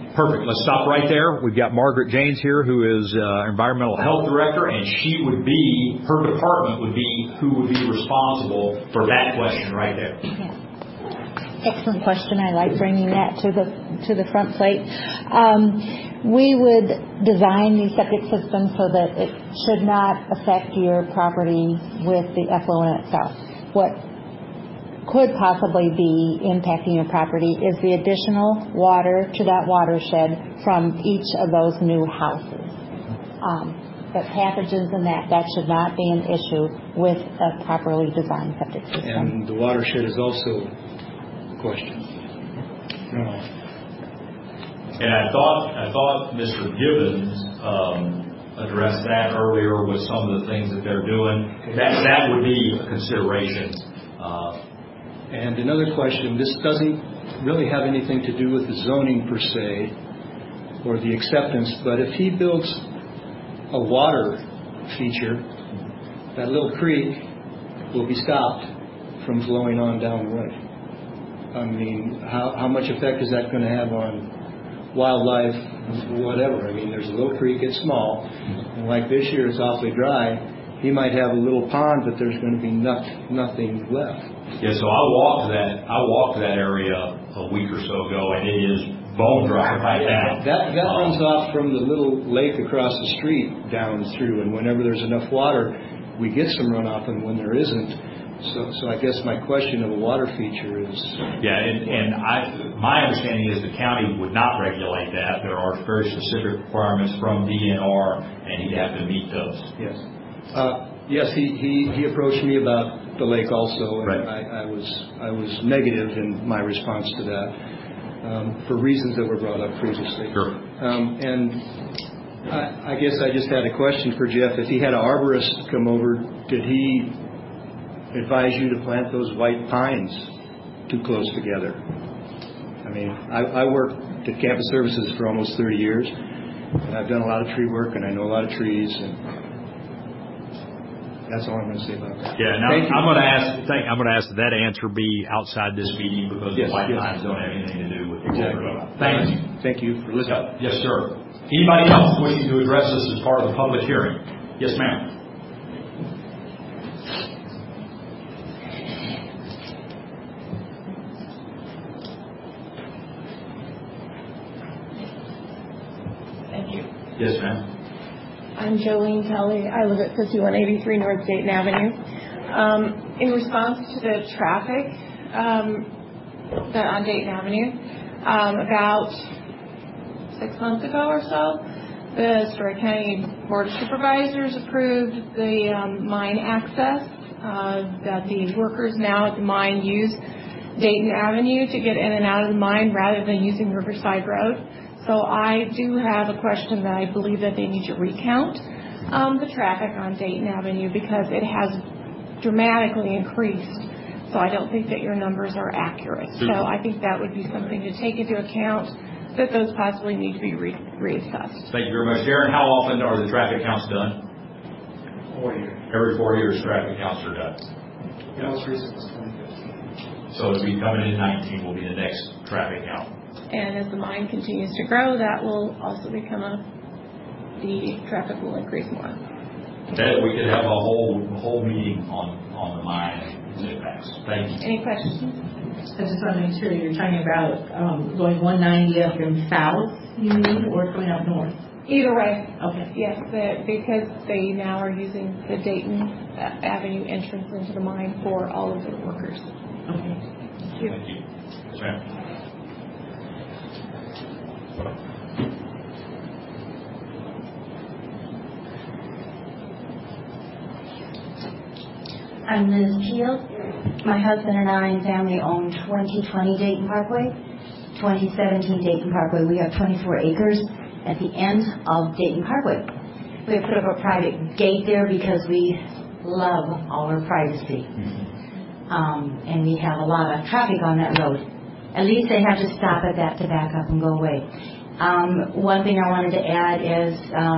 Perfect. Let's stop right there. We've got Margaret Janes here, who is Environmental Health Director, and her department would be who would be responsible for that question right there. Yeah. Excellent question. I like bringing that to the front plate. We would design these septic systems so that it should not affect your property with the effluent itself. What could possibly be impacting your property is the additional water to that watershed from each of those new houses. But pathogens and that should not be an issue with a properly designed septic system. And the watershed is also a question. And I thought Mr. Gibbons addressed that earlier with some of the things that they're doing. That would be a consideration. And another question, this doesn't really have anything to do with the zoning per se or the acceptance, but if he builds a water feature, that little creek will be stopped from flowing on down the road. I mean, how much effect is that going to have on wildlife, whatever? I mean, there's a little creek, it's small, and like this year it's awfully dry. He might have a little pond, but there's going to be nothing left. Yeah, so I walked that area a week or so ago, and it is bone dry right now. That runs off from the little lake across the street down through, and whenever there's enough water, we get some runoff, and when there isn't, so I guess my question of a water feature is... Yeah, and my understanding is the county would not regulate that. There are very specific requirements from DNR, and he'd have to meet those. Yes. Yes, he approached me about the lake also, and right. I was negative in my response to that for reasons that were brought up previously. Sure. And I guess I just had a question for Jeff. If he had an arborist come over, did he advise you to plant those white pines too close together? I mean, I worked at Campus Services for almost 30 years, and I've done a lot of tree work, and I know a lot of trees, and that's all I'm going to say about that. Yeah, now I'm going to ask that answer be outside this meeting because the white lines don't have anything to do with the water. Thank you for listening. Yes, sir. Anybody else wishing to address us as part of the public hearing? Yes, ma'am. Thank you. Yes, ma'am. I'm Jolene Kelly. I live at 5183 North Dayton Avenue. In response to the traffic on Dayton Avenue, about 6 months ago or so, the Story County Board of Supervisors approved the mine access, that the workers now at the mine use Dayton Avenue to get in and out of the mine rather than using Riverside Road. So I do have a question that I believe that they need to recount the traffic on Dayton Avenue because it has dramatically increased. So I don't think that your numbers are accurate. So I think that would be something to take into account, that those possibly need to be reassessed. Thank you very much. Darren, how often are the traffic counts done? 4 years. Every 4 years traffic counts are done. The most recent was 2015. So as we come in 19 will be the next traffic count. And as the mine continues to grow, that will also become the traffic will increase more. That we could have a whole meeting on the mine impacts. Thank you. Any questions? I just want to make sure you're talking about going 190 up and south, you mean, or going up north? Either way. Okay. Yes, because they now are using the Dayton Avenue entrance into the mine for all of their workers. Okay. Thank you. Thank you. Yes, ma'am. I'm Liz Peel. My husband and I and family own 2020 Dayton Parkway, 2017 Dayton Parkway. We have 24 acres at the end of Dayton Parkway. We have put up a private gate there because we love our privacy. And we have a lot of traffic on that road. At least they have to stop at that to back up and go away. One thing I wanted to add is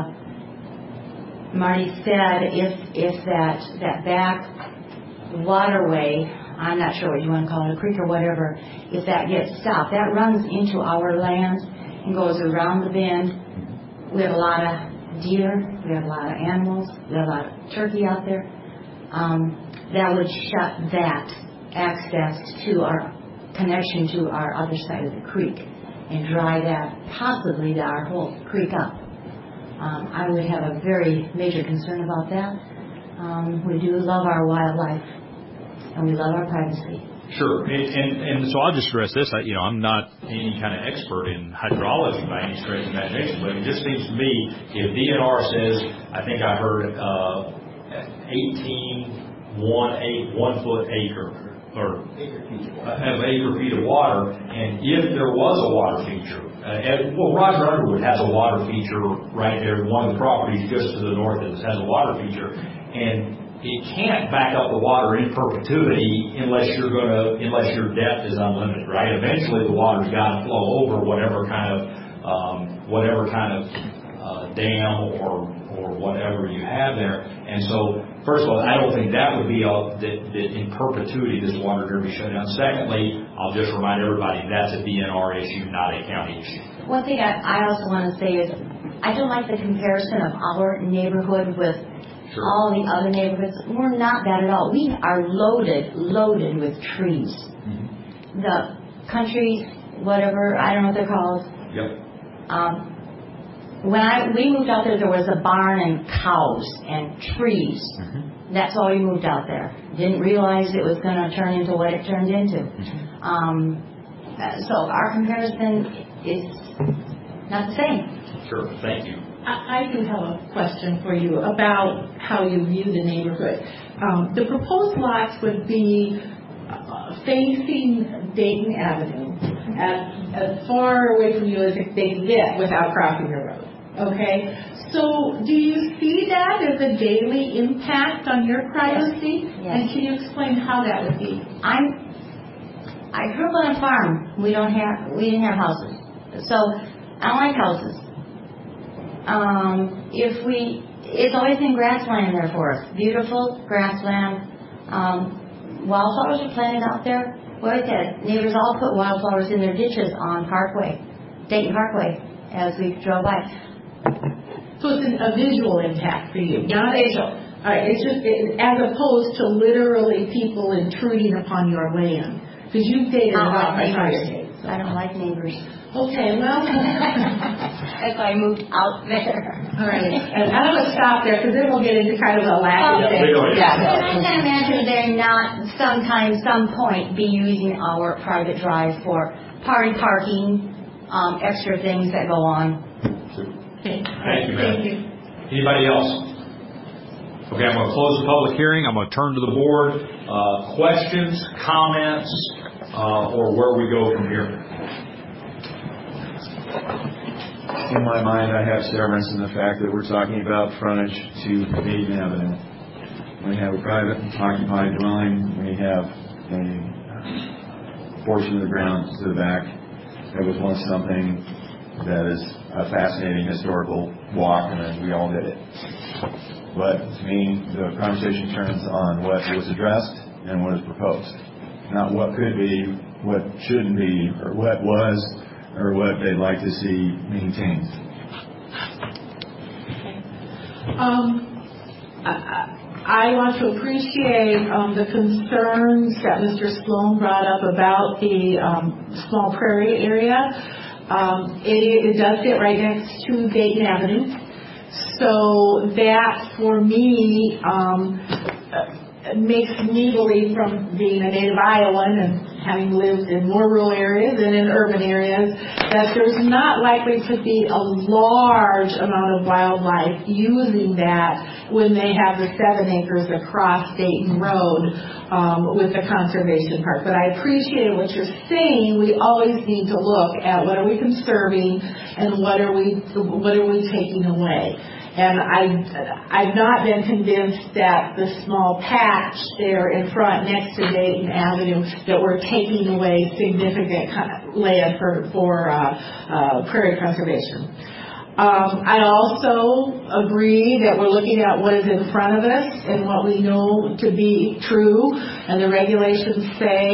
Marty said if that back waterway, I'm not sure what you want to call it, a creek or whatever, if that gets stopped, that runs into our land, and goes around the bend. We have a lot of deer, we have a lot of animals, we have a lot of turkey out there. That would shut that access to our connection to our other side of the creek and dry that possibly to our whole creek up. I would have a very major concern about that. We do love our wildlife and we love our privacy. Sure, and so I'll just stress this. I'm not any kind of expert in hydrology by any stretch of imagination, but it just seems to me if DNR says, I think I heard 1 foot acre or acre feet of water, and if there was a water feature, Roger Underwood has a water feature right there. One of the properties just to the north has a water feature, and it can't back up the water in perpetuity unless your depth is unlimited, right? Eventually, the water's got to flow over whatever kind of dam or whatever you have there. And so, first of all, I don't think that would be that in perpetuity this water is going to be shut down. Secondly, I'll just remind everybody that's a DNR issue, not a county issue. One thing I also want to say is I don't like the comparison of our neighborhood with all the other neighborhoods. We're not that at all. We are loaded with trees. Mm-hmm. The country, whatever, I don't know what they're called. Yep. When we moved out there was a barn and cows and trees. Mm-hmm. That's why we moved out there. Didn't realize it was going to turn into what it turned into. Mm-hmm. So our comparison is not the same. Sure, thank you. I do have a question for you about how you view the neighborhood. The proposed lots would be facing Dayton Avenue, as far away from you as they can get without crossing the road. Okay? So do you see that as a daily impact on your privacy? Yes. And can you explain how that would be? I grew up on a farm. We didn't have houses. So I don't like houses. It's always been grassland there for us. Beautiful grassland. Wildflowers are planted out there. What I said, neighbors all put wildflowers in their ditches on Dayton Parkway, as we drove by. So it's a visual impact for you, not visual. All right, it's just as opposed to literally people intruding upon your land, because you've dated a lot of neighbors. I don't like neighbors. Okay, well, that's why I moved out there. All right, and I'm going to stop there because then we'll get into kind of a laughing thing. I can imagine they're not some point be using our private drive for parking, extra things that go on. Okay. Thank you, ma'am. Anybody else? Okay, I'm going to close the public hearing. I'm going to turn to the board. Questions, comments, or where we go from here? In my mind, I have severance in the fact that we're talking about frontage to Dayton Avenue. We have a private occupied dwelling. We have a portion of the ground to the back. There was once something that is a fascinating historical walk, and we all did it. But to me, the conversation turns on what was addressed and what is proposed, not what could be, what shouldn't be, or what was, or what they'd like to see maintained. I want to appreciate the concerns that Mr. Sloan brought up about the small prairie area. It does sit right next to Dayton Avenue. So that, for me, makes me believe, from being a native Iowan and having lived in more rural areas and in urban areas, that there's not likely to be a large amount of wildlife using that when they have the 7 acres across Dayton Road with the conservation park. But I appreciate what you're saying. We always need to look at what are we conserving and what are we taking away. And I've not been convinced that the small patch there in front next to Dayton Avenue that we're taking away significant land for prairie conservation. I also agree that we're looking at what is in front of us and what we know to be true, and the regulations say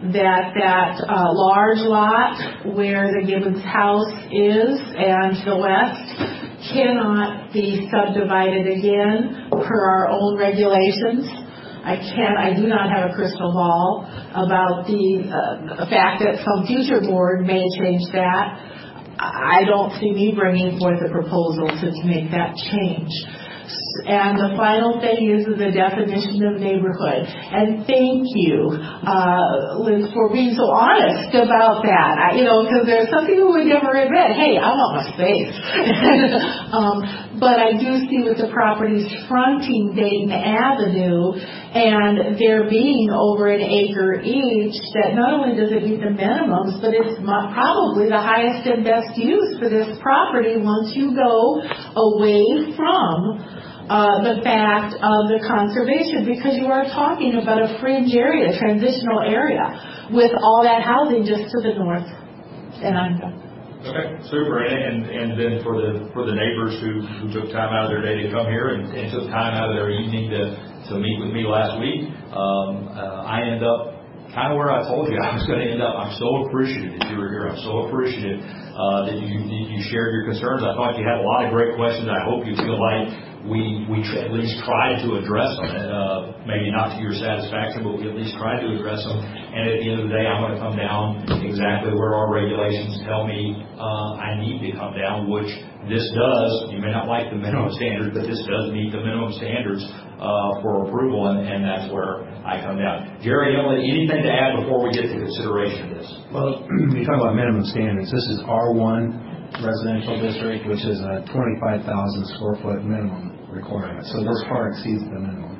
that large lot where the Gibbons house is and the west cannot be subdivided again per our own regulations. I do not have a crystal ball about the fact that some future board may change that. I don't see me bringing forth a proposal to make that change. And the final thing is the definition of neighborhood. And thank you, Liz, for being so honest about that. Because there's some people who would never admit, hey, I want my space. But I do see with the properties fronting Dayton Avenue and there being over an acre each, that not only does it meet the minimums, but it's probably the highest and best use for this property once you go away from the fact of the conservation, because you are talking about a fringe area, a transitional area, with all that housing just to the north. And I'm done. Okay, super. And then for the neighbors who took time out of their day to come here and took time out of their evening to meet with me last week, I end up kind of where I told you I was going to end up. I'm so appreciative that you were here. I'm so appreciative that you shared your concerns. I thought you had a lot of great questions. I hope you feel like we at least tried to address them. Maybe not to your satisfaction, but we at least tried to address them. And at the end of the day, I'm going to come down exactly where our regulations tell me I need to come down, which this does. You may not like the minimum standards, but this does meet the minimum standards for approval, and that's where I come down. Jerry, Emily, anything to add before we get to consideration of this? Well, you talk about minimum standards. This is R1 residential district, which is a 25,000 square foot minimum requirement. So this far exceeds the minimum.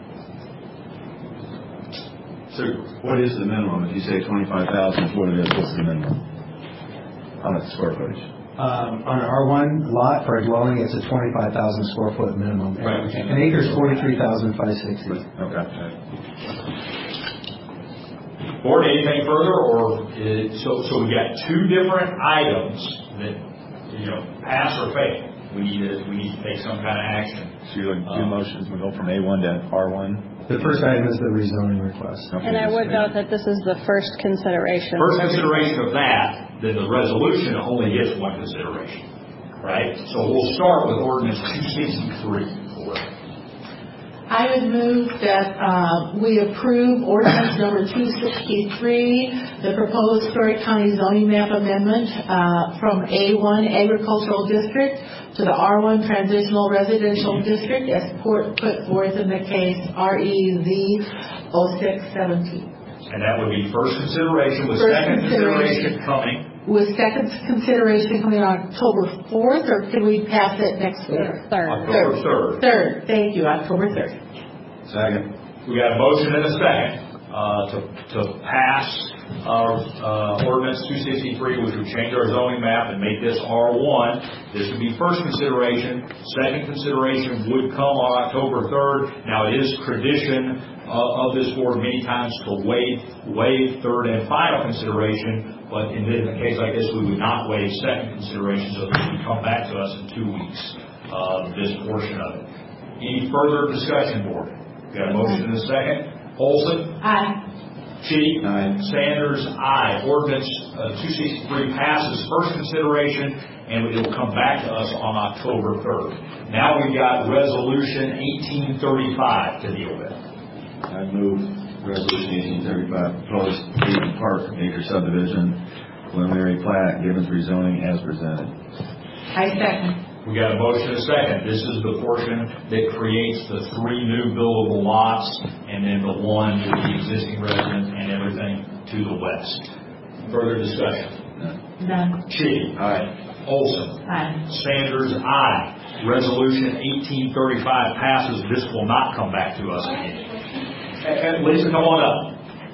So what is the minimum? If you say 25,000 is what it is, what's the minimum on its square footage? On an R1 lot for a dwelling, it's a 25,000 square foot minimum. Right. An acre is 43,560. Okay. Board, anything further, or so we got two different items that pass or fail. We need to take some kind of action. So you're like two motions. We go from A1 to R1. The first item is the rezoning request. Okay. And I would note that this is the first consideration. First consideration of that, then the resolution only gets one consideration, right? So we'll start with ordinance 263. I would move that we approve ordinance number 263, the proposed Story County zoning map amendment from A1 agricultural district to the R1 transitional residential district as put forth in the case REZ 0617. And that would be first consideration with second consideration coming. With second consideration coming on October 4th, or can we pass it next week? October 3rd. 3rd. Thank you. October 3rd. Second. We got a motion and a second to pass ordinance 263, which would change our zoning map and make this R1. This would be first consideration. Second consideration would come on October 3rd. Now, it is tradition of this board many times to waive third and final consideration. But in a case like this, we would not waive second consideration, so this would come back to us in 2 weeks, this portion of it. Any further discussion, board? Got a motion and a second. Olson? Aye. Chitty? Aye. Sanders? Aye. Ordinance 263 passes first consideration, and it will come back to us on October 3rd. Now we've got Resolution 1835 to deal with. I move Resolution 1835, proposed Dayton Park acre subdivision, preliminary plat, Gibbons rezoning as presented. I second. We got a motion and a second. This is the portion that creates the 3 new buildable lots and then the one with the existing resident and everything to the west. Further discussion? None. Chitty? Aye. Olson? Aye. Sanders? Aye. Resolution 1835 passes. This will not come back to us again. Lisa, come on up.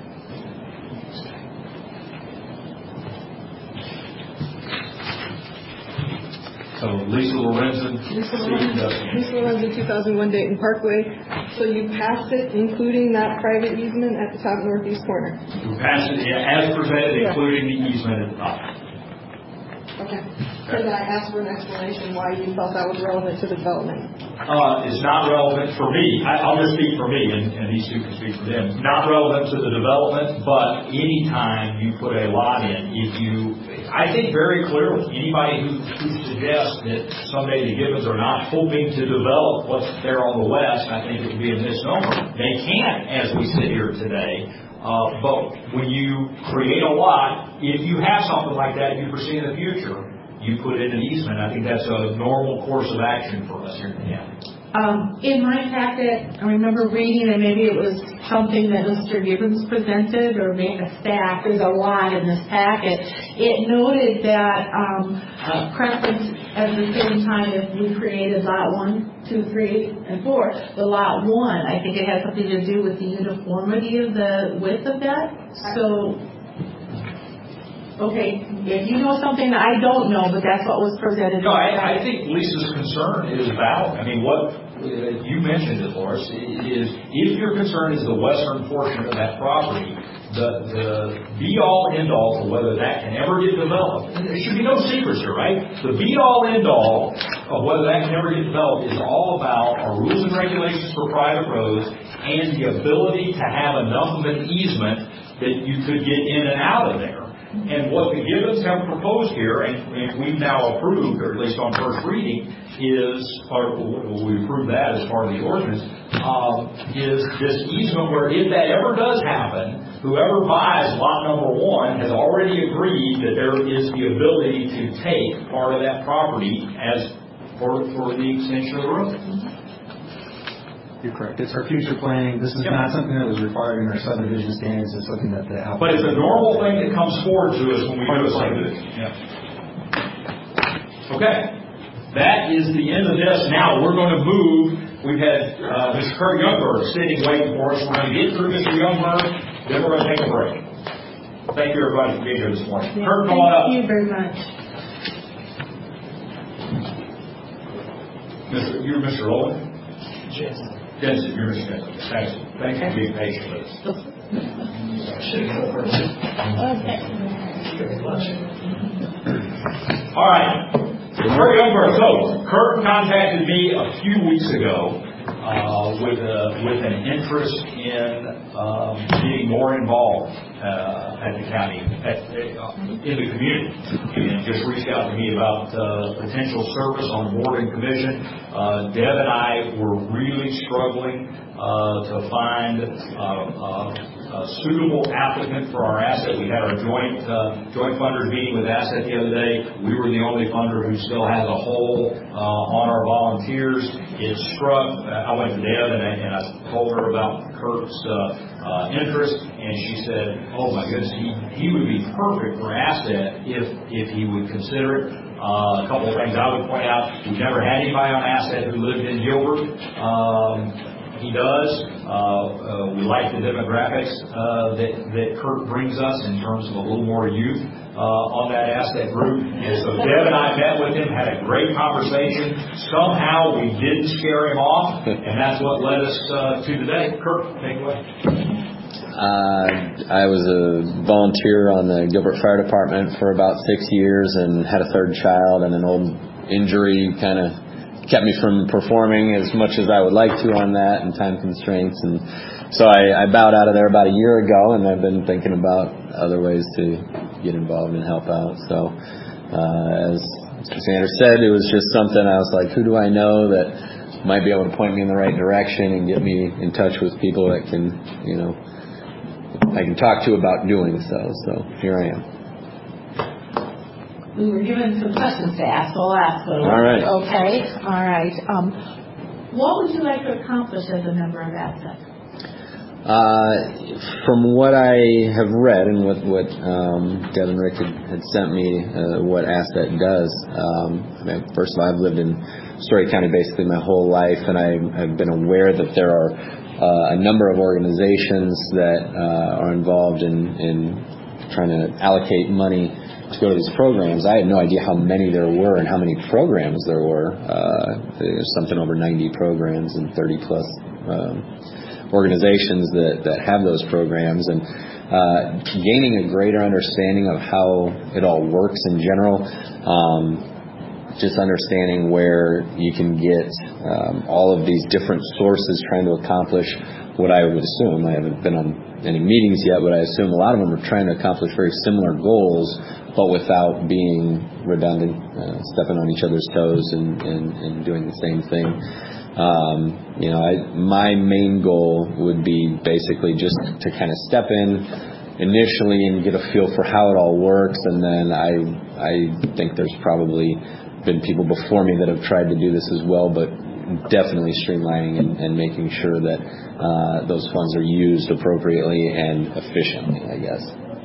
So Lisa Lorenzen. Lisa Lorenzen, 2001 Dayton Parkway. So you passed it, including that private easement at the top northeast corner. We passed it as presented, including the easement at the top. Okay. Could I ask for an explanation why you felt that was relevant to the development? It's not relevant for me. I'll just speak for me, and these two can speak for them. Not relevant to the development, but anytime you put a lot in, I think very clearly, anybody who suggests that someday the Gibbons are not hoping to develop what's there on the west, I think it would be a misnomer. They can't, as we sit here today. But when you create a lot, if you have something like that you foresee in the future, you put in an easement. I think that's a normal course of action for us here in the county. In my packet, I remember reading, and maybe it was something that Mr. Gibbons presented or maybe a staff. There's a lot in this packet. It noted that preference at the same time if we created lot 1, 2, 3, and 4, the lot 1, I think it has something to do with the uniformity of the width of that. So, okay, if you know something I don't know, but that's what was presented. No, I think Lisa's concern is valid. I mean, what you mentioned it, Loris, is if your concern is the western portion of that property, the be-all, end-all to whether that can ever get developed, and there should be no secrets here, right? The be-all, end-all of whether that can ever get developed is all about our rules and regulations for private roads and the ability to have enough of an easement that you could get in and out of there. And what the Gibbons have proposed here, and we've now approved, or at least on first reading, we approved that as part of the ordinance, is this easement where if that ever does happen, whoever buys lot number 1 has already agreed that there is the ability to take part of that property as for the extension of the road. You're correct. It's our future planning. This is not something that was required in our subdivision standards. It's looking at the outcome. But it's a normal thing that comes forward to us when we do a subdivision. Yeah. Okay. That is the end of this. Now we're going to move. We've had Mr. Kurt Youngberg sitting waiting for us. We're going to get through Mr. Youngberg, then we're going to take a break. Thank you, everybody, for being here this morning. Yeah, Kurt, come on up. Thank you very much. You're Mr. Owen? Jensen. Jensen, you're Mr. Jensen. Thanks for being patient with us. All right. Kurt Youngberg. So, Kurt contacted me a few weeks ago with an interest in being more involved at the county, in the community, and just reached out to me about potential service on the board and commission. Deb and I were really struggling to find a suitable applicant for our asset. We had our joint funders meeting with Asset the other day. We were the only funder who still has a hole on our volunteers. It struck. I went to Deb and I told her about Kurt's interest, and she said, "Oh my goodness, he would be perfect for Asset if he would consider it." A couple of things I would point out: we've never had anybody on Asset who lived in Gilbert. He does. We like the demographics that Kurt brings us in terms of a little more youth on that asset group. And so Deb and I met with him, had a great conversation. Somehow we didn't scare him off, and that's what led us to today. Kurt, take it away. I was a volunteer on the Gilbert Fire Department for about 6 years and had a third child, and an old injury kind of kept me from performing as much as I would like to on that, and time constraints, and so I bowed out of there about a year ago, and I've been thinking about other ways to get involved and help out. So as Mr. Sanders said, it was just something I was like, who do I know that might be able to point me in the right direction and get me in touch with people that can, I can talk to about doing so. So here I am. We were given some questions to ask, so I'll ask them. All right. Okay. All right. What would you like to accomplish as a member of Asset? From what I have read and what Deb and Rick had sent me, what Asset does, first of all, I've lived in Story County basically my whole life, and I've been aware that there are a number of organizations that are involved in trying to allocate money to go to these programs. I had no idea how many there were and how many programs there were. There's something over 90 programs and 30 plus organizations that have those programs, and gaining a greater understanding of how it all works in general. just understanding where you can get all of these different sources trying to accomplish what I would assume. I haven't been on any meetings yet, but I assume a lot of them are trying to accomplish very similar goals, but without being redundant, stepping on each other's toes and doing the same thing. My main goal would be basically just to kind of step in initially and get a feel for how it all works, and then I think there's probably been people before me that have tried to do this as well, but definitely streamlining and making sure that those funds are used appropriately and efficiently, I guess.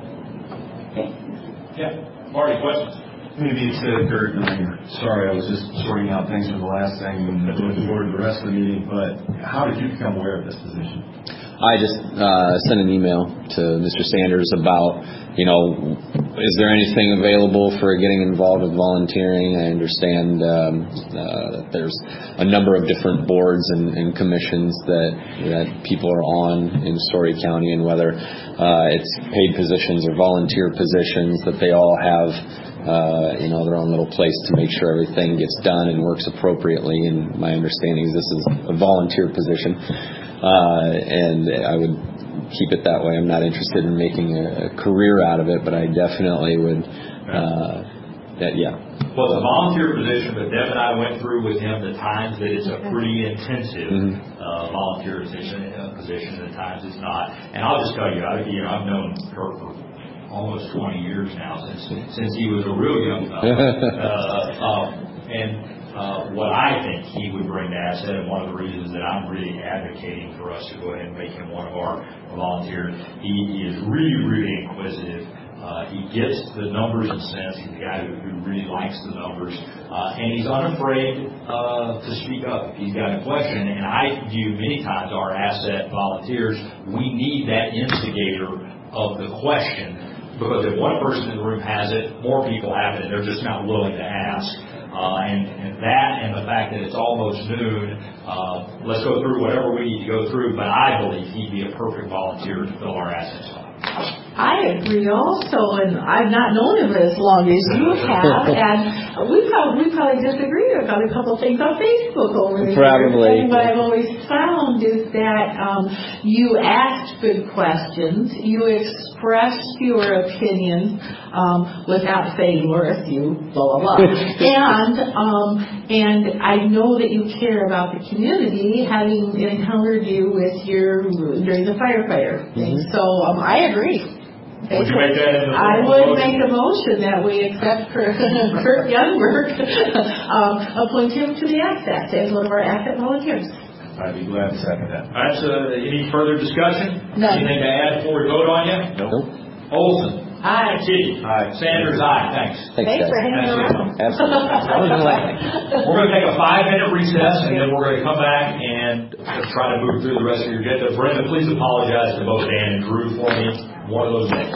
Yeah. Marty, questions? Maybe it's Kurt, sorry, I was just sorting out things for the last thing and looking forward to the rest of the meeting, but how did you become aware of this position? I just sent an email to Mr. Sanders about, is there anything available for getting involved with volunteering? I understand that there's a number of different boards and commissions that people are on in Story County, and whether it's paid positions or volunteer positions, that they all have their own little place to make sure everything gets done and works appropriately. And my understanding is this is a volunteer position, and I would keep it that way. I'm not interested in making a career out of it, but I definitely would. Well, it's a volunteer position, but Deb and I went through with him the times that it's a pretty intensive volunteer position. At times it's not. And I'll just tell you, I've known Kurt for almost 20 years now, since he was a real young fellow. What I think he would bring to asset, and one of the reasons that I'm really advocating for us to go ahead and make him one of our volunteers, he is really, really inquisitive. He gets the numbers and cents. He's a guy who really likes the numbers. And he's unafraid to speak up if he's got a question. And I view many times our asset volunteers, we need that instigator of the question. Because if one person in the room has it, more people have it, and they're just not willing to ask. And that, and the fact that it's almost noon, let's go through whatever we need to go through, but I believe he'd be a perfect volunteer to fill our assets spot. I agree also, and I've not known him as long as you have, and we probably disagreed about a couple things on Facebook over the Probably. years. And what I've always found is that you asked good questions, you expressed your opinions without saying, Loris, you blah, blah, blah. And I know that you care about the community, having encountered you with during the firefighter thing. So I agree. Would you make that in the I would make a motion that we accept Kurt Youngberg, appoint him to the asset as one of our asset volunteers. I'd be glad to second that. All right, so any further discussion? No. Anything to add before we vote on you? Nope. Olson. Aye. Kitty. Aye. Sanders, aye. Thanks. Thanks, Thanks guys. for hanging around. Absolutely. We're going to take a 5-minute recess, and then we're going to come back and try to move through the rest of your agenda. Brenda, please apologize to both Dan and Drew for me one of those days.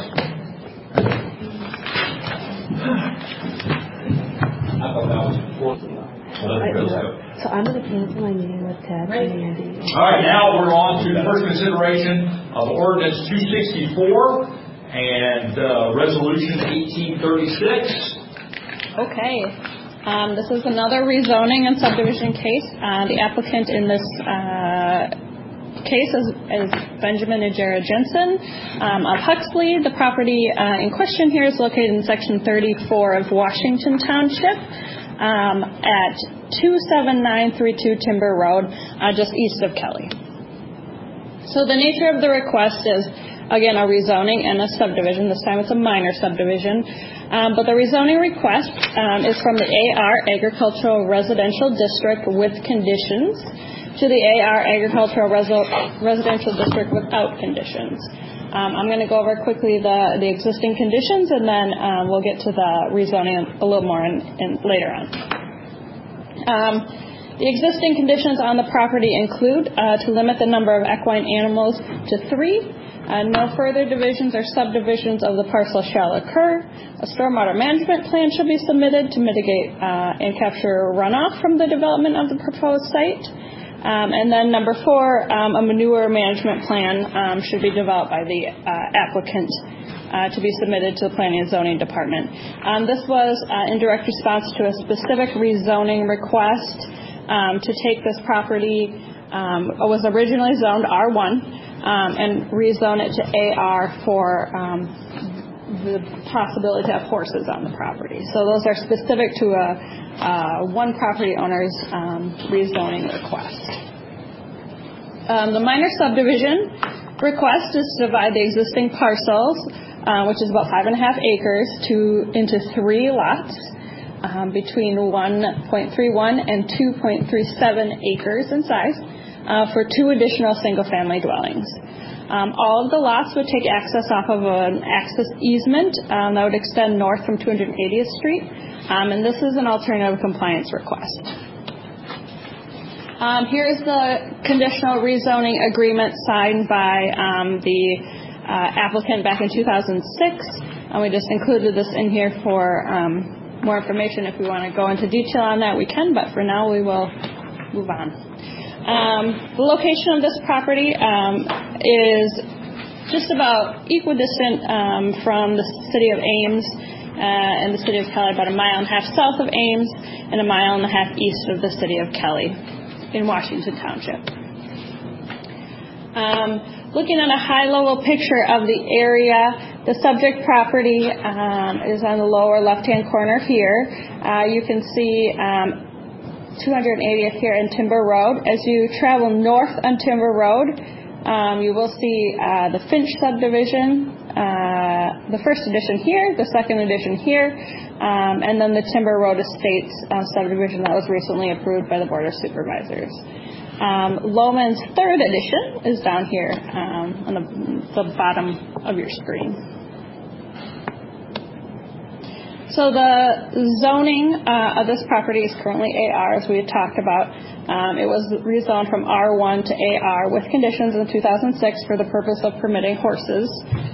I thought that was important. So I'm going to cancel my meeting with Ted and Andy. All right, now we're on to the first consideration of Ordinance 264 and Resolution 1836. Okay. This is another rezoning and subdivision case. The applicant in this case is Benjamin and Jared Jensen of Huxley. The property in question here is located in Section 34 of Washington Township at 27932 Timber Road, just east of Kelly. So the nature of the request is, again, a rezoning and a subdivision. This time it's a minor subdivision. But the rezoning request is from the AR Agricultural Residential District with conditions to the AR Agricultural Residential District without conditions. I'm going to go over quickly the existing conditions, and then we'll get to the rezoning a little more later on. The existing conditions on the property include to limit the number of equine animals to 3. No further divisions or subdivisions of the parcel shall occur. A stormwater management plan shall be submitted to mitigate and capture runoff from the development of the proposed site. And then number 4, a manure management plan should be developed by the applicant to be submitted to the Planning and Zoning Department. This was in direct response to a specific rezoning request to take this property, was originally zoned R1, and rezone it to AR for the possibility to have horses on the property. So those are specific to one property owner's rezoning request. The minor subdivision request is to divide the existing parcels, which is about 5.5 acres, into 3 lots between 1.31 and 2.37 acres in size for 2 additional single-family dwellings. All of the lots would take access off of an access easement that would extend north from 280th Street, and this is an alternative compliance request. Here is the conditional rezoning agreement signed by the applicant back in 2006, and we just included this in here for more information. If we want to go into detail on that, we can, but for now we will move on. The location of this property is just about equidistant from the city of Ames and the city of Kelly, about 1.5 miles south of Ames and 1.5 miles east of the city of Kelly in Washington Township. Looking at a high-level picture of the area, the subject property is on the lower left-hand corner here. You can see 280th here in Timber Road. As you travel north on Timber Road, you will see the Finch subdivision, the first edition here, the second edition here, and then the Timber Road Estates subdivision that was recently approved by the Board of Supervisors. Lohman's third edition is down here on the bottom of your screen. So the zoning of this property is currently AR, as we had talked about. It was rezoned from R1 to AR with conditions in 2006 for the purpose of permitting horses.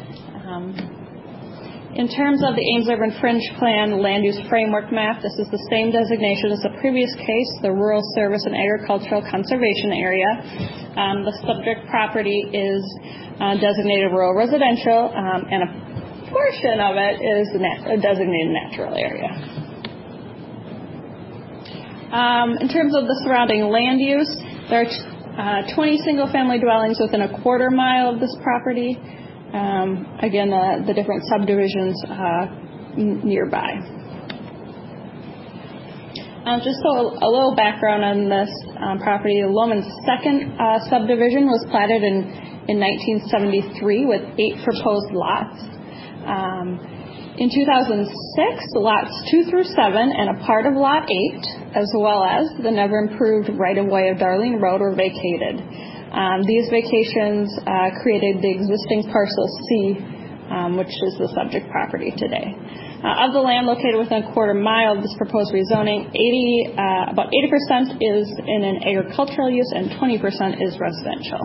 In terms of the Ames Urban Fringe Plan Land Use Framework Map, this is the same designation as the previous case, the Rural Service and Agricultural Conservation Area. The subject property is designated rural residential, and a portion of it is a designated natural area. In terms of the surrounding land use, there are 20 single-family dwellings within 1/4 mile of this property. Again, the different subdivisions nearby. Just a little background on this property. Lohman's second subdivision was platted in 1973 with 8 proposed lots. In 2006, lots 2 through 7 and a part of lot 8, as well as the never improved right-of-way of Darlene Road, were vacated. These vacations created the existing parcel C, which is the subject property today. Of the land located within 1/4 mile of this proposed rezoning, about 80% is in an agricultural use and 20% is residential.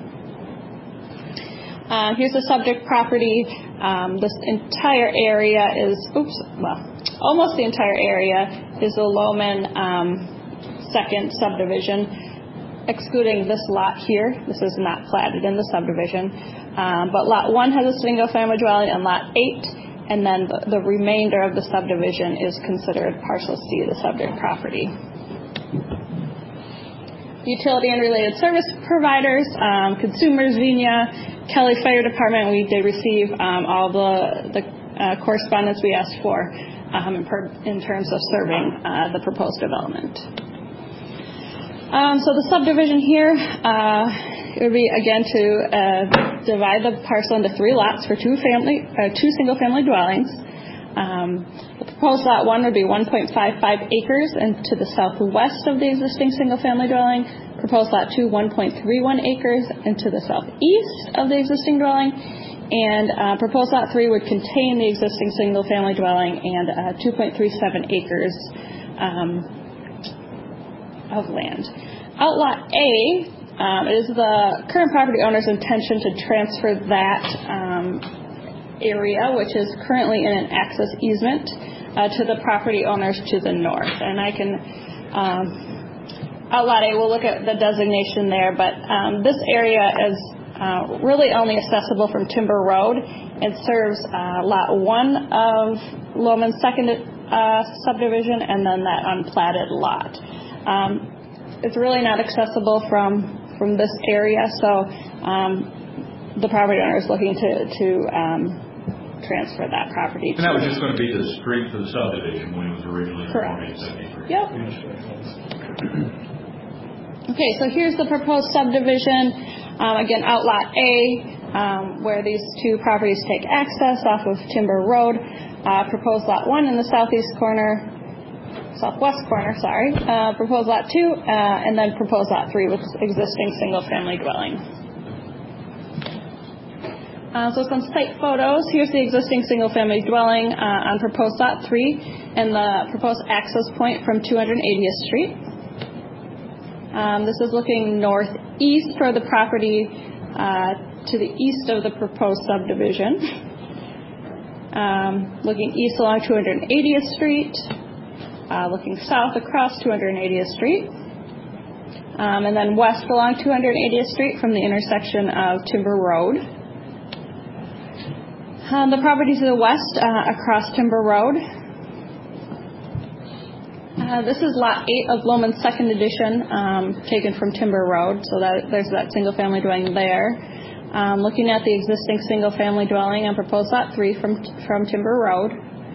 Here's the subject property. This entire area is, almost the entire area is the Lohman second subdivision, excluding this lot here. This is not platted in the subdivision. But lot 1 has a single-family dwelling and lot 8, and then the remainder of the subdivision is considered parcel C, the subject property. Utility and related service providers, Consumers, Vigna, Kelly Fire Department. We did receive all the correspondence we asked for in terms of serving the proposed development. So the subdivision here, it would be again to divide the parcel into 3 lots for 2 single-family dwellings. The proposed lot 1 would be 1.55 acres and to the southwest of the existing single-family dwelling. Proposed lot 2, 1.31 acres and to the southeast of the existing dwelling. And proposed lot 3 would contain the existing single-family dwelling and 2.37 acres of land. Outlot A is the current property owner's intention to transfer that area, which is currently in an access easement, to the property owners to the north. And I can, Outlot A, we'll look at the designation there, but this area is really only accessible from Timber Road. It serves Lot 1 of Lohman's second subdivision and then that unplatted lot. It's really not accessible from this area, so the property owner is looking to transfer that property. And that was just going to be the street for the subdivision when it was originally Correct. 4873. Yep. Okay, so here's the proposed subdivision. Again, Outlot A, where these two properties take access off of Timber Road. Proposed Lot 1 in the southwest corner, proposed Lot 2, and then proposed Lot 3 with existing single-family dwelling. So some site photos. Here's the existing single-family dwelling on proposed Lot 3 and the proposed access point from 280th Street. This is looking northeast toward the property to the east of the proposed subdivision. Looking east along 280th Street, looking south across 280th Street, and then west along 280th Street from the intersection of Timber Road. The property to the west across Timber Road. This is Lot 8 of Lohman's second edition, taken from Timber Road, so there's that single-family dwelling there. Looking at the existing single-family dwelling on proposed Lot 3 from Timber Road.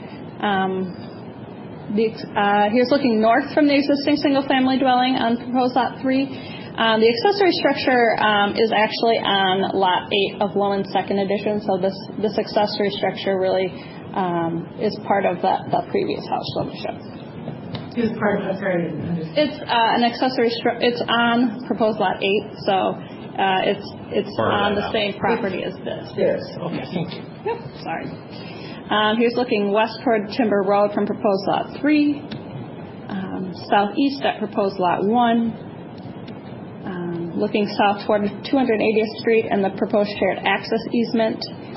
Here's looking north from the existing single-family dwelling on proposed Lot 3. The accessory structure is actually on Lot 8 of Lohman's second edition, so this accessory structure really is part of the previous house, so to show. It's part of It's an accessory structure. It's on proposed Lot 8, so it's on the same property as this. Yes. Okay. Thank you. Yep. Sorry. Here's looking west toward Timber Road from proposed Lot 3, southeast at proposed Lot 1. Looking south toward 280th Street and the proposed shared access easement,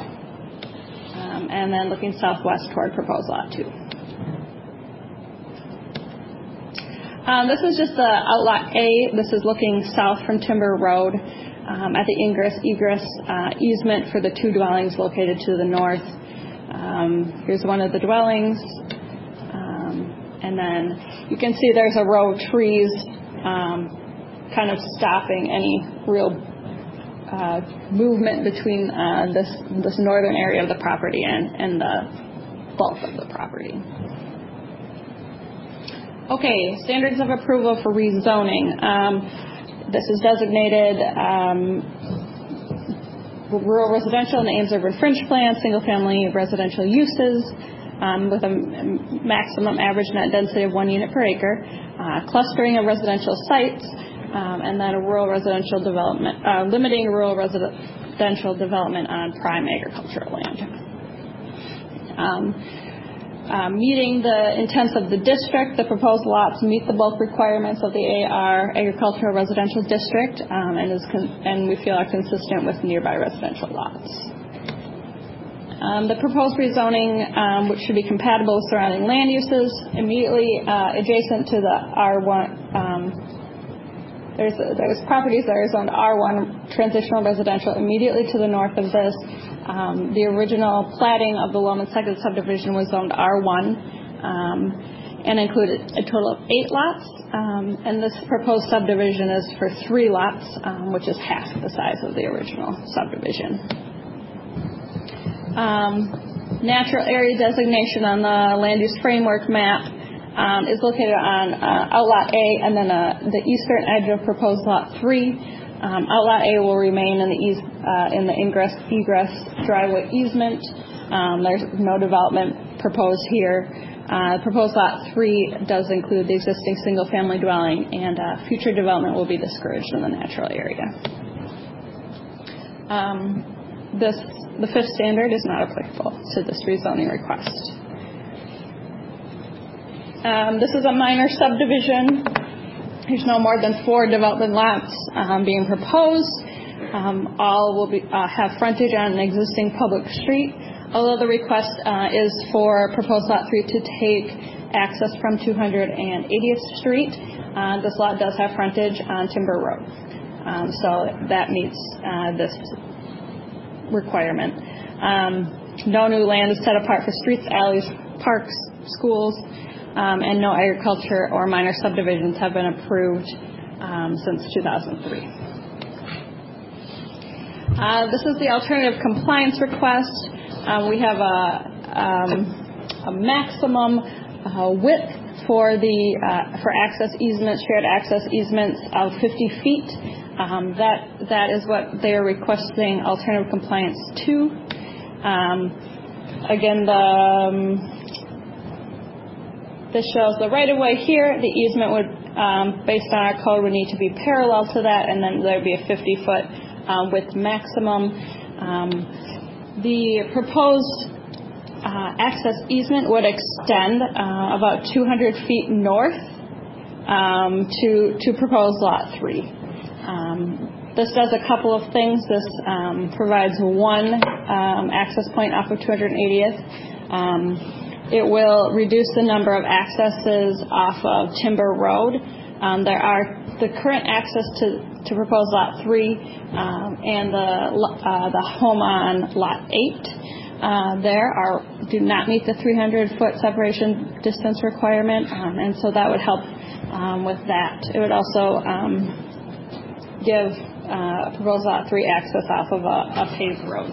and then looking southwest toward proposed Lot 2. This is just the Outlot A. This is looking south from Timber Road at the ingress-egress easement for the two dwellings located to the north. Here's one of the dwellings, and then you can see there's a row of trees kind of stopping any real movement between this northern area of the property and the bulk of the property. Okay, standards of approval for rezoning. This is designated rural residential in the Ames Urban Fringe Plan, single-family residential uses with a maximum average net density of 1 unit per acre, clustering of residential sites, and then a rural residential development, limiting rural residential development on prime agricultural land. Meeting the intents of the district, the proposed lots meet the bulk requirements of the AR Agricultural Residential District and we feel are consistent with nearby residential lots. The proposed rezoning, which should be compatible with surrounding land uses, immediately adjacent to the R1. There's properties that are zoned R1 transitional residential immediately to the north of this. The original platting of the Lohman second subdivision was zoned R1 and included a total of 8 lots. And this proposed subdivision is for 3 lots, which is half the size of the original subdivision. Natural area designation on the land use framework map is located on Outlot A and then the eastern edge of proposed Lot 3. Outlot A will remain in the ingress-egress driveway easement. There's no development proposed here. Proposed Lot 3 does include the existing single-family dwelling, and future development will be discouraged in the natural area. The fifth standard is not applicable to this rezoning request. This is a minor subdivision. There's no more than 4 development lots being proposed. All will have frontage on an existing public street, although the request is for proposed Lot 3 to take access from 280th Street. This lot does have frontage on Timber Road. So that meets this requirement. No new land is set apart for streets, alleys, parks, schools, and no agriculture or minor subdivisions have been approved since 2003. This is the alternative compliance request. We have a maximum width for access easements, shared access easements of 50 feet. That is what they are requesting alternative compliance to. Again, this shows the right-of-way here. The easement would, based on our code, would need to be parallel to that, and then there would be a 50-foot width maximum. The proposed access easement would extend about 200 feet north to proposed Lot 3. This does a couple of things. This provides one access point off of 280th. It will reduce the number of accesses off of Timber Road. The current access to proposed Lot 3 and the home on Lot 8 do not meet the 300-foot separation distance requirement, and so that would help with that. It would also give proposed Lot 3 access off of a paved road.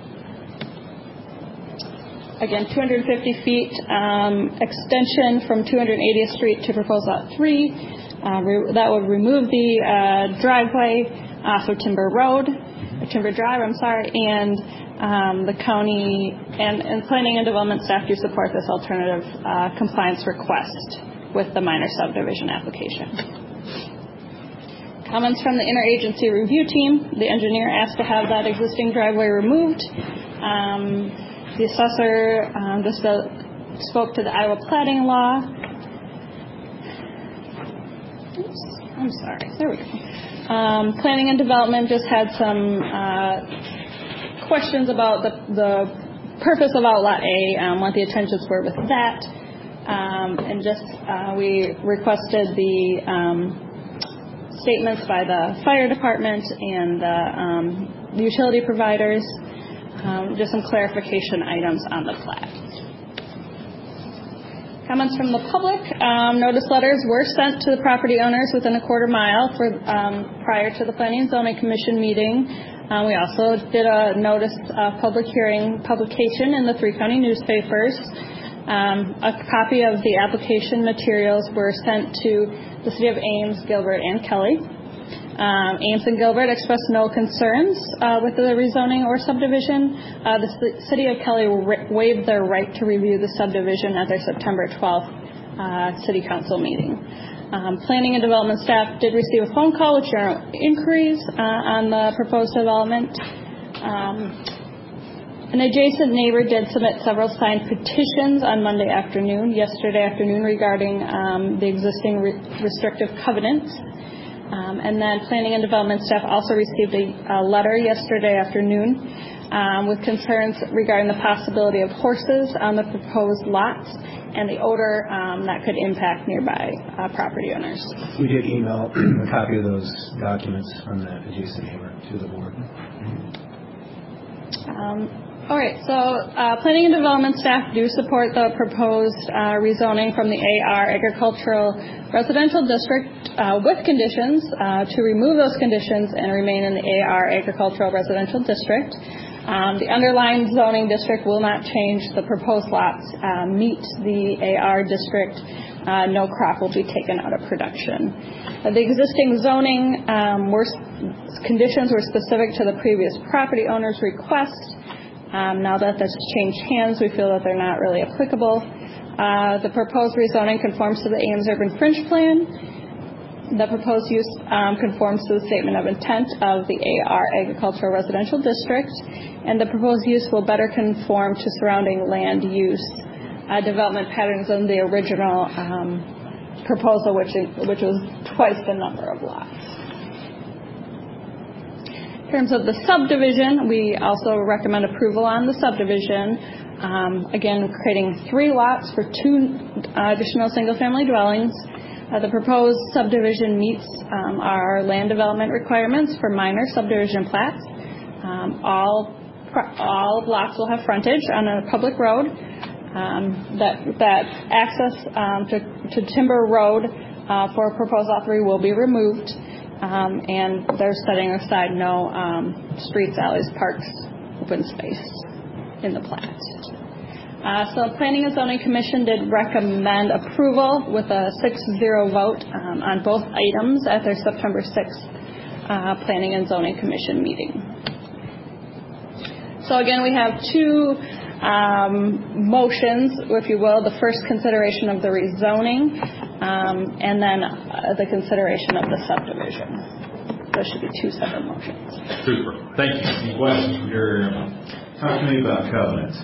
Again, 250 feet extension from 280th Street to proposed Lot 3. That would remove the driveway off of Timber Drive, and the county and planning and development staff do support this alternative compliance request with the minor subdivision application. Comments from the interagency review team. The engineer asked to have that existing driveway removed. The assessor just spoke to the Iowa plating law. Oops, I'm sorry. There we go. Planning and development just had some questions about the purpose of Outlot A, what the intentions were with that, and just we requested the statements by the fire department and the utility providers, just some clarification items on the plat. Comments from the public. Notice letters were sent to the property owners within a quarter mile prior to the Planning and Zoning Commission meeting. We also did a notice of public hearing publication in the 3 county newspapers. A copy of the application materials were sent to the City of Ames, Gilbert, and Kelly. Ames and Gilbert expressed no concerns with the rezoning or subdivision. The City of Kelly waived their right to review the subdivision at their September 12th City Council meeting. Planning and development staff did receive a phone call with general inquiries on the proposed development. An adjacent neighbor did submit several signed petitions on yesterday afternoon, regarding the existing restrictive covenants. And then planning and development staff also received a letter yesterday afternoon with concerns regarding the possibility of horses on the proposed lots and the odor that could impact nearby property owners. We did email a copy of those documents from the adjacent neighbor to the board. All right, so planning and development staff do support the proposed rezoning from the AR Agricultural Residential District with conditions to remove those conditions and remain in the AR Agricultural Residential District. The underlying zoning district will not change. The proposed lots meet the AR district. No crop will be taken out of production. The existing zoning conditions were specific to the previous property owner's request. Now that that's changed hands, we feel that they're not really applicable. The proposed rezoning conforms to the Ames Urban Fringe Plan. The proposed use conforms to the statement of intent of the AR Agricultural Residential District, and the proposed use will better conform to surrounding land use development patterns than the original proposal, which was twice the number of lots. In terms of the subdivision, we also recommend approval on the subdivision. Again, creating 3 lots for 2 additional single-family dwellings. The proposed subdivision meets our land development requirements for minor subdivision plats. All all lots will have frontage on a public road. That access to Timber Road for proposed lot 3 will be removed, and they're setting aside no streets, alleys, parks, open space in the plat. So Planning and Zoning Commission did recommend approval with a 6-0 vote on both items at their September 6th Planning and Zoning Commission meeting. So again, we have two motions, if you will. The first, consideration of the rezoning, and then the consideration of the subdivision. Those should be two separate motions. Super. Thank you. Any questions for Gary? Talk to me about covenants.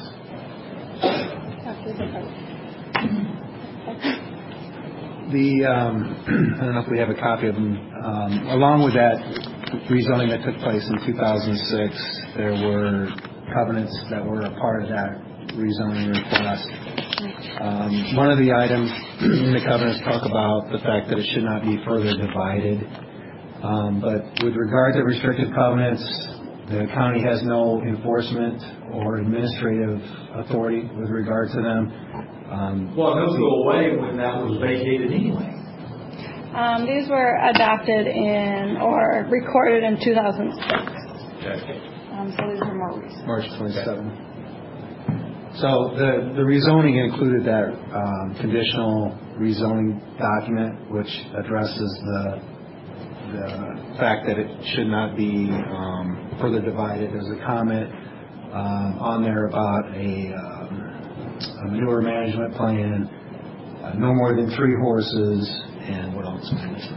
I don't know if we have a copy of them. Along with that rezoning that took place in 2006, there were covenants that were a part of that rezoning request. One of the items in the covenants talk about the fact that it should not be further divided. But with regard to restricted covenants, the county has no enforcement or administrative authority with regard to them. Well, those go away when that was vacated anyway. These were adopted or recorded in 2006. Okay. So these are more recent. March 27. So the rezoning included that conditional rezoning document, which addresses the fact that it should not be further divided. There's a comment on there about a manure management plan, no more than 3 horses, and what else?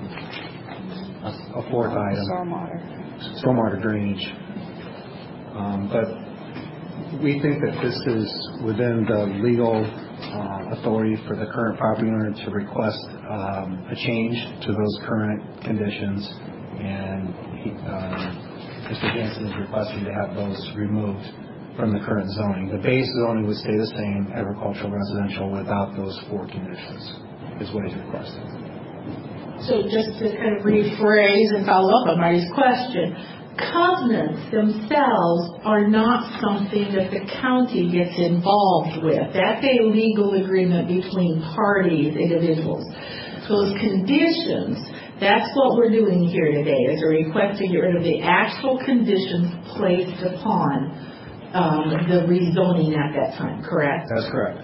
A fourth item. Stormwater drainage. But we think that this is within the legal authority for the current property owner to request a change to those current conditions, and Mr. Jensen is requesting to have those removed from the current zoning. The base zoning would stay the same, agricultural, residential, without those 4 conditions, is what he's requesting. So just to kind of rephrase and follow up on Marty's question, covenants themselves are not something that the county gets involved with. That's a legal agreement between parties, individuals. Those conditions, that's what we're doing here today, is a request to get rid of the actual conditions placed upon the rezoning at that time, correct? That's correct.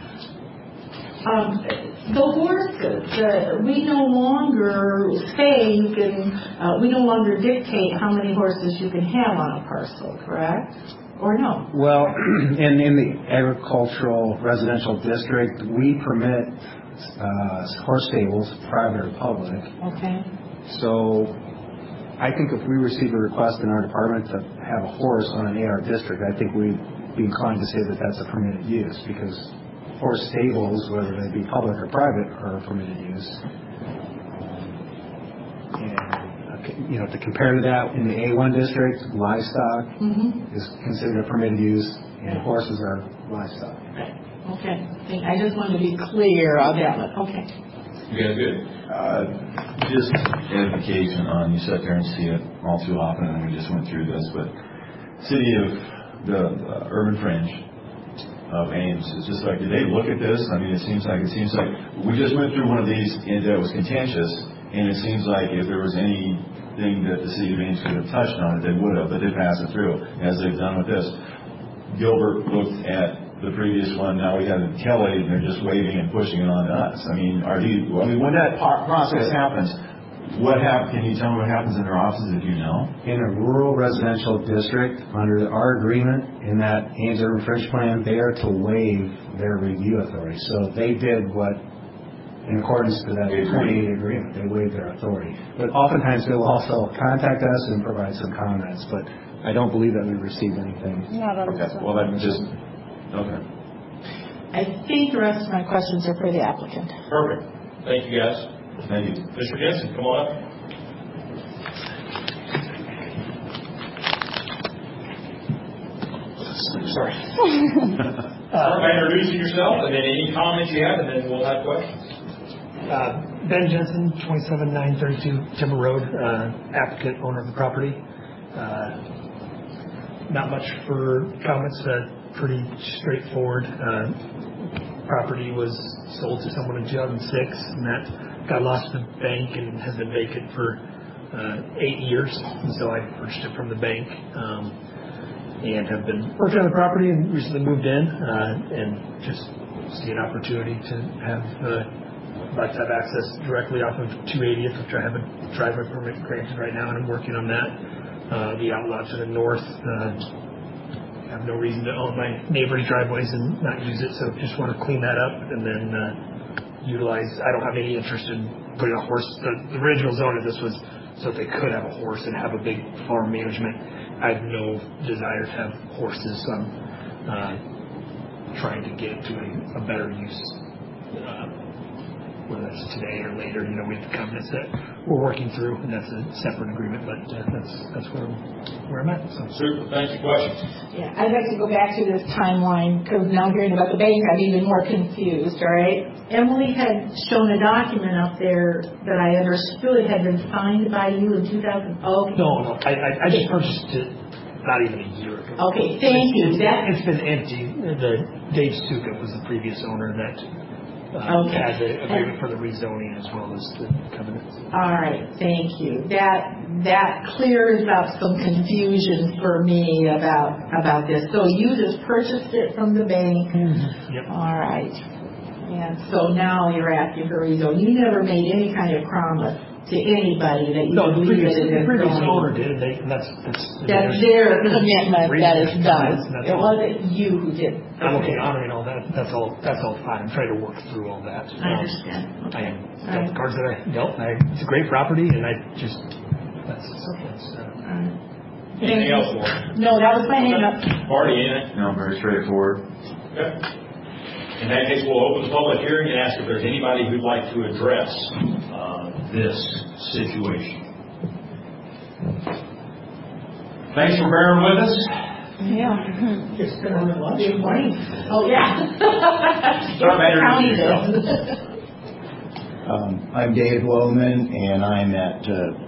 The horses, we no longer say you can, we no longer dictate how many horses you can have on a parcel, correct? Or no? Well, in the agricultural residential district, we permit horse stables, private or public. Okay. So I think if we receive a request in our department to have a horse on an AR district, I think we'd be inclined to say that that's a permitted use, because horse stables, whether they be public or private, are a permitted use. And to compare to that, in the A1 district, livestock is considered a permitted use, and horses are livestock. Okay. I just wanted to be clear on that one. Okay. You guys good? Just edification on, you sit there and see it all too often, and we just went through this, but city of the urban fringe of Ames, it's just like, did they look at this? I mean, it seems like we just went through one of these that was contentious, and it seems like if there was anything that the city of Ames could have touched on it, they would have, but they passed it through, as they've done with this. Gilbert looked at the previous one, now we have Kelly, and they're just waving and pushing it on to us. I mean, when that process happens, can you tell me what happens in their offices, if you know? In a rural residential district, under our agreement in that Ames Urban Fringe Plan, they are to waive their review authority. So they did what, in accordance to that 28 agreement, they waived their authority. But oftentimes they will also contact us and provide some comments, but I don't believe that we received anything. Okay, well then okay. I think the rest of my questions are for the applicant. Perfect. Thank you, guys. Thank you. Mr. Jensen, come on up. Sorry. Start by introducing yourself, and then any comments you have, and then we'll have questions. Ben Jensen, 27932 Timber Road, applicant, owner of the property. Not much for comments. Pretty straightforward. Property was sold to someone in 2006, and that got lost to the bank and has been vacant for 8 years. And so I purchased it from the bank and have been working on the property and recently moved in and just see an opportunity to have access directly off of 280th, which I have a driveway permit granted right now, and I'm working on that. The outlet to the north. I have no reason to own my neighbor's driveways and not use it, so just want to clean that up and then utilize. I don't have any interest in putting a horse. The original zone of this was so that they could have a horse and have a big farm management. I have no desire to have horses, so I'm trying to get to a better use, whether that's today or later. We have the covenants that we're working through, and that's a separate agreement, but that's where I'm at. So. Super. Thank you. Questions? Yeah, I'd like to go back to this timeline because now hearing about the bank, I'm even more confused. All right, Emily had shown a document up there that I understood had been signed by you in 2000. Oh, okay. No, I just purchased it not even a year ago. Okay, thank you. It's been empty. Dave Suka was the previous owner that has an agreement for the rezoning as well as the covenants. All right, thank you. That clears up some confusion for me about this. So you just purchased it from the bank. Mm-hmm. Yep. All right. And so now you're asking for rezoning. You never made any kind of promise to anybody that you would leave it in the previous zoning. owner did, and that's their commitment that is done. It all. wasn't you who did. I'm okay honoring all that. That's all fine. I'm trying to work through all that. I understand. Okay. I am. That's the cards that I dealt. It's a great property, and I just Anything else, Warren? No, that was my hang up. Marty, anything? No, very straightforward. Okay. In that case, we'll open the public hearing and ask if there's anybody who'd like to address this situation. Thanks for bearing with us. Yeah. Just been on the lunch. Good morning. Oh, yeah. Start by introducing yourself. I'm Dave Lohman, and I'm at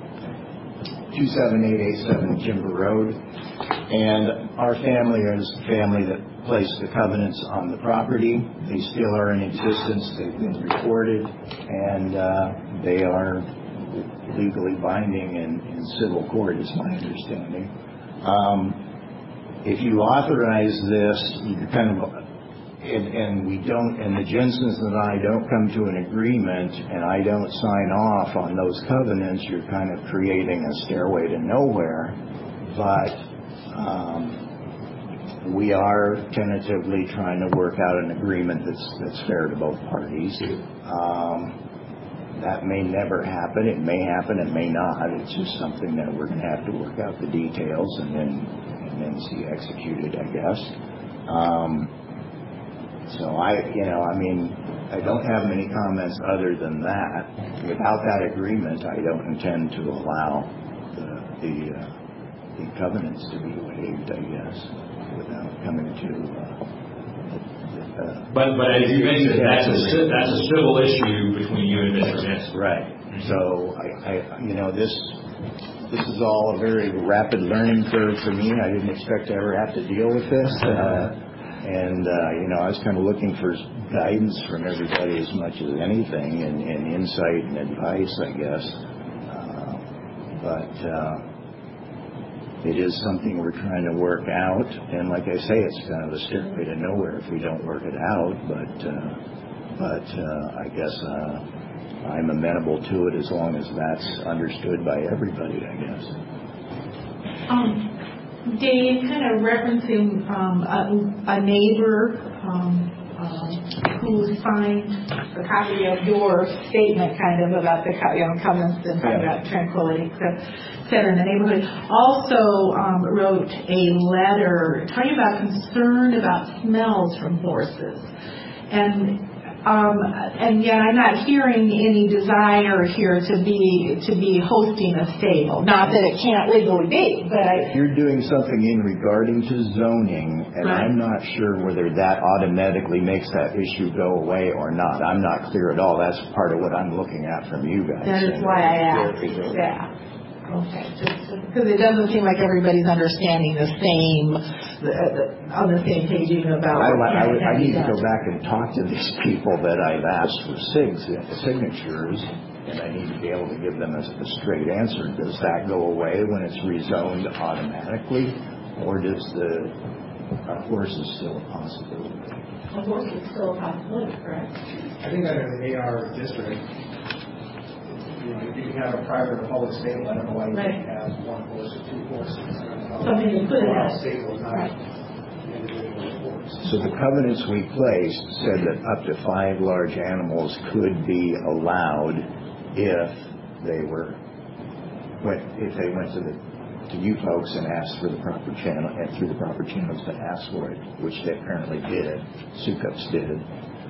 27887 Kimber Road. And our family is the family that placed the covenants on the property. They still are in existence. They've been recorded, and they are legally binding in civil court, is my understanding. If you authorize this, you kind of, and we don't, and the Jensens and I don't come to an agreement, and I don't sign off on those covenants, you're kind of creating a stairway to nowhere. But we are tentatively trying to work out an agreement that's fair to both parties. That may never happen. It may happen. It may not. It's just something that we're going to have to work out the details and then see executed, I guess. So I don't have many comments other than that. Without that agreement, I don't intend to allow the covenants to be waived, I guess, without coming to. But as you mentioned, that's a civil issue between you and Mr. Jensen. Right. So this is all a very rapid learning curve for me. I didn't expect to ever have to deal with this. I was kind of looking for guidance from everybody as much as anything, and insight and advice, I guess. But it is something we're trying to work out, and like I say, it's kind of a stairway to nowhere if we don't work it out. But I guess I'm amenable to it as long as that's understood by everybody, I guess. Dave, kind of referencing a neighbor who signed a copy of your statement, kind of about the covenants and about tranquility, etc. in the neighborhood. Also wrote a letter talking about concern about smells from horses, and yet I'm not hearing any desire here to be hosting a stable. Not that it can't legally be, but you're doing something in regarding to zoning, and right. I'm not sure whether that automatically makes that issue go away or not. I'm not clear at all. That's part of what I'm looking at from you guys. That is why I asked. Yeah. Okay, because it doesn't seem like everybody's understanding the same, on the same page even about. I need to go back and talk to these people that I've asked for signatures, and I need to be able to give them a straight answer. Does that go away when it's rezoned automatically, or does the horse is still a possibility? A horse is still a possibility, correct? I think under the AR district, you can have a private or public stable. I don't know why you can't have one horse or two horses. Something you could have. Stable, not individual horse. So the covenants we placed said that up to 5 large animals could be allowed if they went to you folks and asked for the proper channel, and through the proper channels to ask for it, which they apparently did. Sukups did.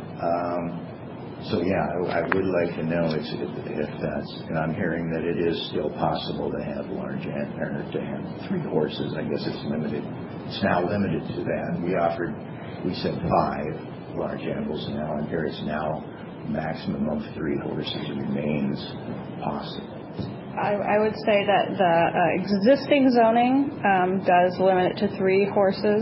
So yeah, I would like to know if that's, and I'm hearing that it is still possible to have large or to have 3 horses. I guess it's limited. It's now limited to that. We said 5 large animals now, and here it's now maximum of 3 horses remains possible. I would say that the existing zoning does limit it to 3 horses.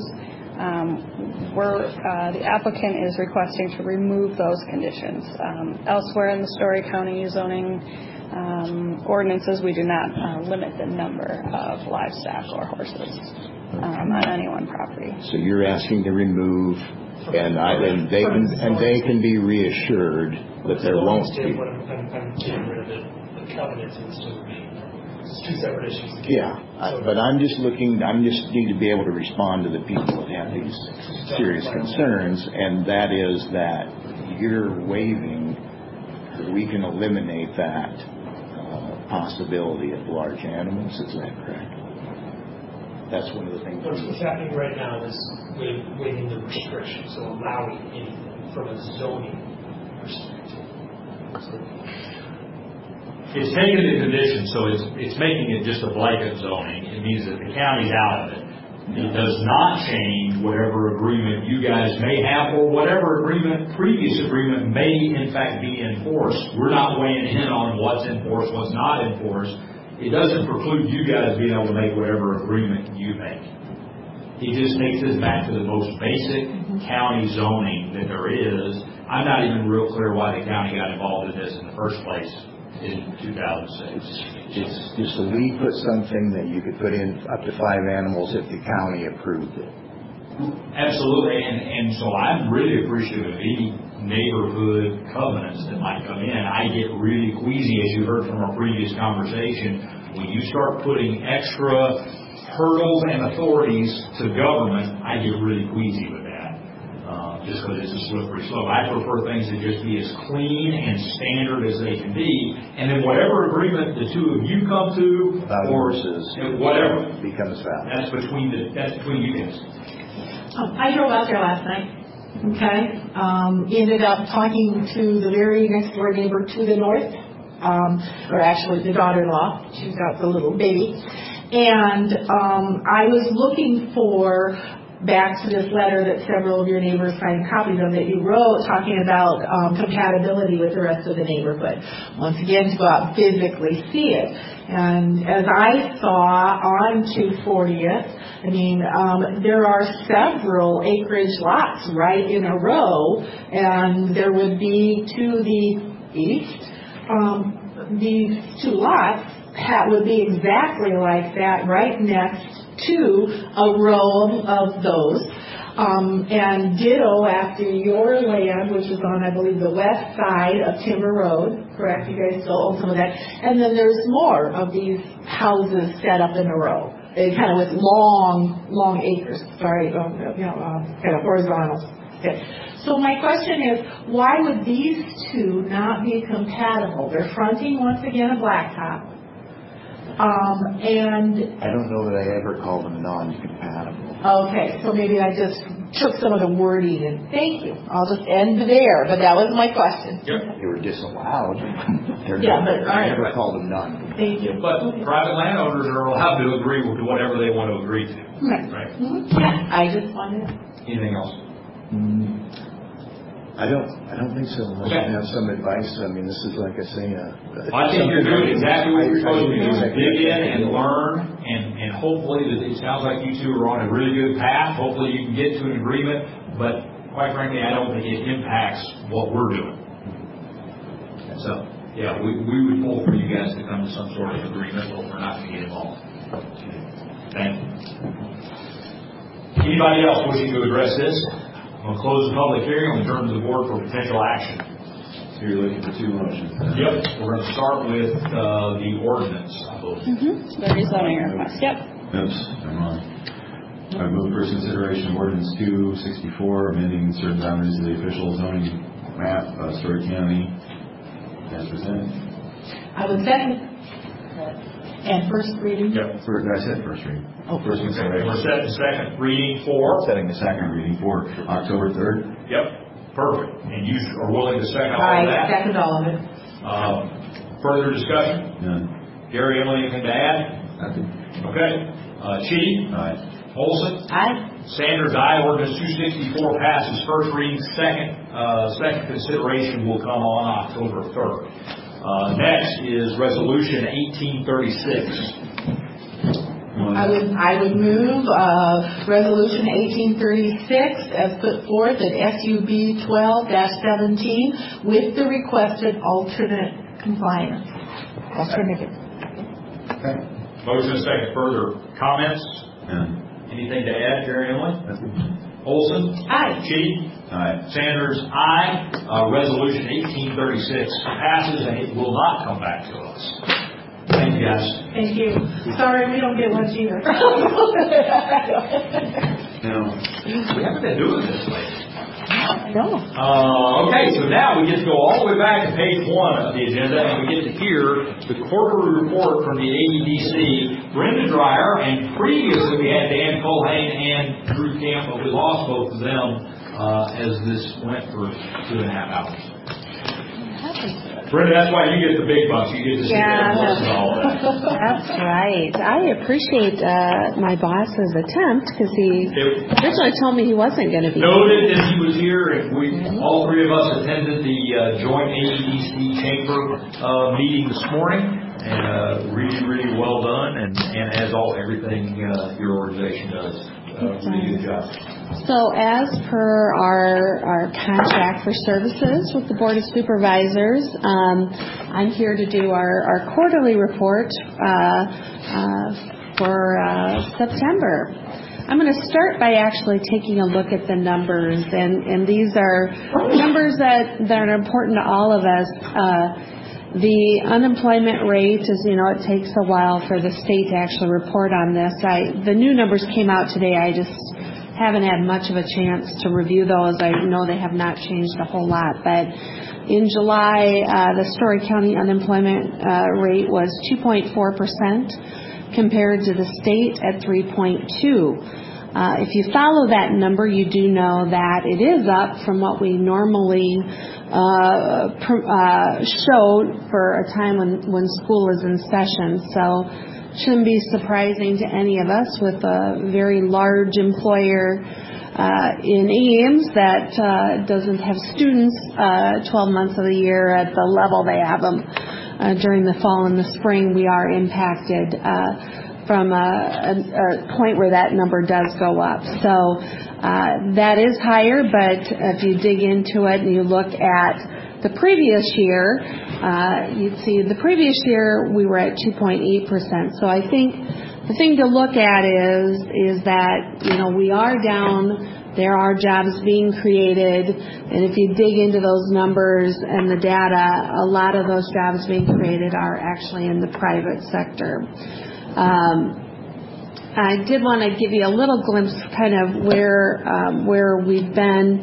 The applicant is requesting to remove those conditions. Elsewhere in the Story County zoning ordinances, we do not limit the number of livestock or horses on any one property. So you're asking to remove, and they can be reassured that there won't be. I'm getting rid of it. The covenants and still remain. It's 2 separate issues. Yeah, but I just need to be able to respond to the people that have these serious concerns, and that is that you're waiving that we can eliminate that possibility of large animals. Is that correct? That's one of the things. What's happening right now is waiving the restriction, so allowing anything from a zoning perspective. It's taking the condition, so it's making it just a blanket zoning. It means that the county's out of it. It does not change whatever agreement you guys may have, or whatever previous agreement may in fact be enforced. We're not weighing in on what's enforced, what's not enforced. It doesn't preclude you guys being able to make whatever agreement you make. It just takes us back to the most basic county zoning that there is. I'm not even real clear why the county got involved in this in the first place in 2006. It's just that we put something that you could put in up to 5 animals if the county approved it. Absolutely, and so I'm really appreciative of any neighborhood covenants that might come in. I get really queasy, as you heard from our previous conversation, when you start putting extra hurdles and authorities to government. I get really queasy with that. Just because it's a slippery slope. I prefer things to just be as clean and standard as they can be, and then whatever agreement the two of you come to, or whatever becomes valid. That's between you guys. I drove out there last night. Okay, ended up talking to the very next door neighbor to the north, or actually the daughter-in-law. She's got the little baby, and I was looking for. Back to this letter that several of your neighbors signed copies of that you wrote talking about compatibility with the rest of the neighborhood. Once again, to go out and physically see it. And as I saw on 240th, I mean, there are several acreage lots right in a row, and there would be to the east, these 2 lots would be exactly like that right next to a row of those, and ditto after your land, which is on, I believe, the west side of Timber Road, correct? You guys still own some of that. And then there's more of these houses set up in a row, kind of with long acres, kind of horizontal. Okay. So my question is, why would these 2 not be compatible? They're fronting, once again, a blacktop. And I don't know that I ever called them non-compatible. Okay, so maybe I just took some of the wording and thank you. I'll just end there, but that was my question. Yep. They were disallowed. I never called them non-compatible. Thank you. But private landowners are allowed to agree with whatever they want to agree to. Right. Mm-hmm. Yeah, I just wanted. Anything else? I don't think so. Unless you have some advice. I mean, this is like I say. I think you're doing exactly what you're supposed to do. Dig in and learn, and hopefully, it sounds like you two are on a really good path. Hopefully, you can get to an agreement. But quite frankly, I don't think it impacts what we're doing. So, yeah, we would pull for you guys to come to some sort of agreement, but we're not going to get involved. Thank you. Anybody else wishing to address this? I'm going to close the public hearing on the terms of the board for potential action. So you're looking for two motions. Yep. We're going to start with the ordinance, I believe. The rezoning request. Yep. Oops, I'm wrong. I move for consideration of ordinance 264, amending certain boundaries of the official zoning map of Story County as presented. I would second. And first reading? Yep. I said first reading. Oh, first consideration. We're setting the second reading for? Setting the second reading for October 3rd. Yep. Perfect. And you are willing to second all I of that? second all of it. Further discussion? None. Gary, Emily, anything to add? Nothing. Okay. Chitty? Aye. Olson? Aye. Sanders, aye. Ordinance 264 passes first reading. Second consideration will come on October 3rd. Next is Resolution 1836. I would move Resolution 1836 as put forth at SUB 12-17 with the requested alternate compliance. Alternative. Okay. Motion and second. Further comments? None. Anything to add, Jerry Emily? Olson? Aye. Chitty? Aye. Sanders? Aye. Resolution 1836 passes and it will not come back to us. Thank you, guys. Thank you. Sorry, we don't get much either. No. We haven't been doing this lately. No. Okay, so now we get to go all the way back to page 1 of the agenda, and we get to hear the quarterly report from the AEDC, Brenda Dreyer, and previously we had Dan Colhane and Drew Camp, but we lost both of them as this went for 2.5 hours. Brenda, that's why you get the big bucks. You get to sit there and listen to all that. That's right. I appreciate my boss's attempt because he originally told me he wasn't going to be. Noted that he was here, and all three of us attended the joint AEDC chamber meeting this morning, and really, really well done, and as everything your organization does, really good job. So as per our contract for services with the Board of Supervisors, I'm here to do our quarterly report for September. I'm going to start by actually taking a look at the numbers, and these are numbers that are important to all of us. The unemployment rate is, it takes a while for the state to actually report on this. The new numbers came out today. I just haven't had much of a chance to review those. I know they have not changed a whole lot, but in July, the Story County unemployment rate was 2.4% compared to the state at 3.2%. If you follow that number, you do know that it is up from what we normally show for a time when school is in session. So shouldn't be surprising to any of us with a very large employer in Ames that doesn't have students 12 months of the year at the level they have them during the fall and the spring. We are impacted from a point where that number does go up. So that is higher, but if you dig into it and you look at the previous year, you'd see the previous year we were at 2.8%. So I think the thing to look at is that, we are down. There are jobs being created. And if you dig into those numbers and the data, a lot of those jobs being created are actually in the private sector. I did want to give you a little glimpse kind of where we've been.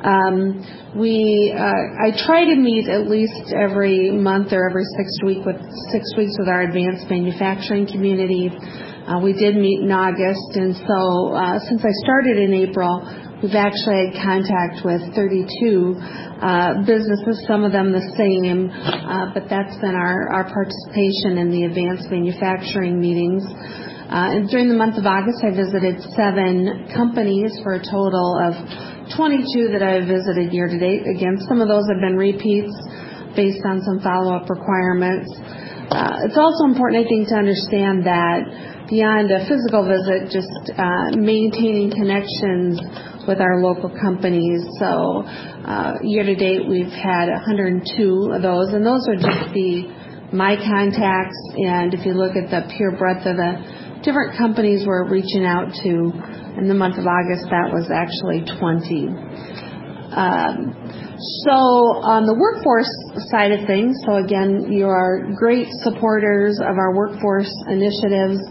I try to meet at least every month or every 6 weeks with our advanced manufacturing community. We did meet in August, and so since I started in April, we've actually had contact with 32 businesses, some of them the same, but that's been our participation in the advanced manufacturing meetings. And during the month of August, I visited 7 companies for a total of 22 that I visited year to date. Again, some of those have been repeats based on some follow-up requirements. It's also important, I think, to understand that beyond a physical visit, just maintaining connections with our local companies. So year to date, we've had 102 of those, and those are just my contacts. And if you look at the pure breadth of the different companies we're reaching out to in the month of August, that was actually 20. So on the workforce side of things, so again, you are great supporters of our workforce initiatives.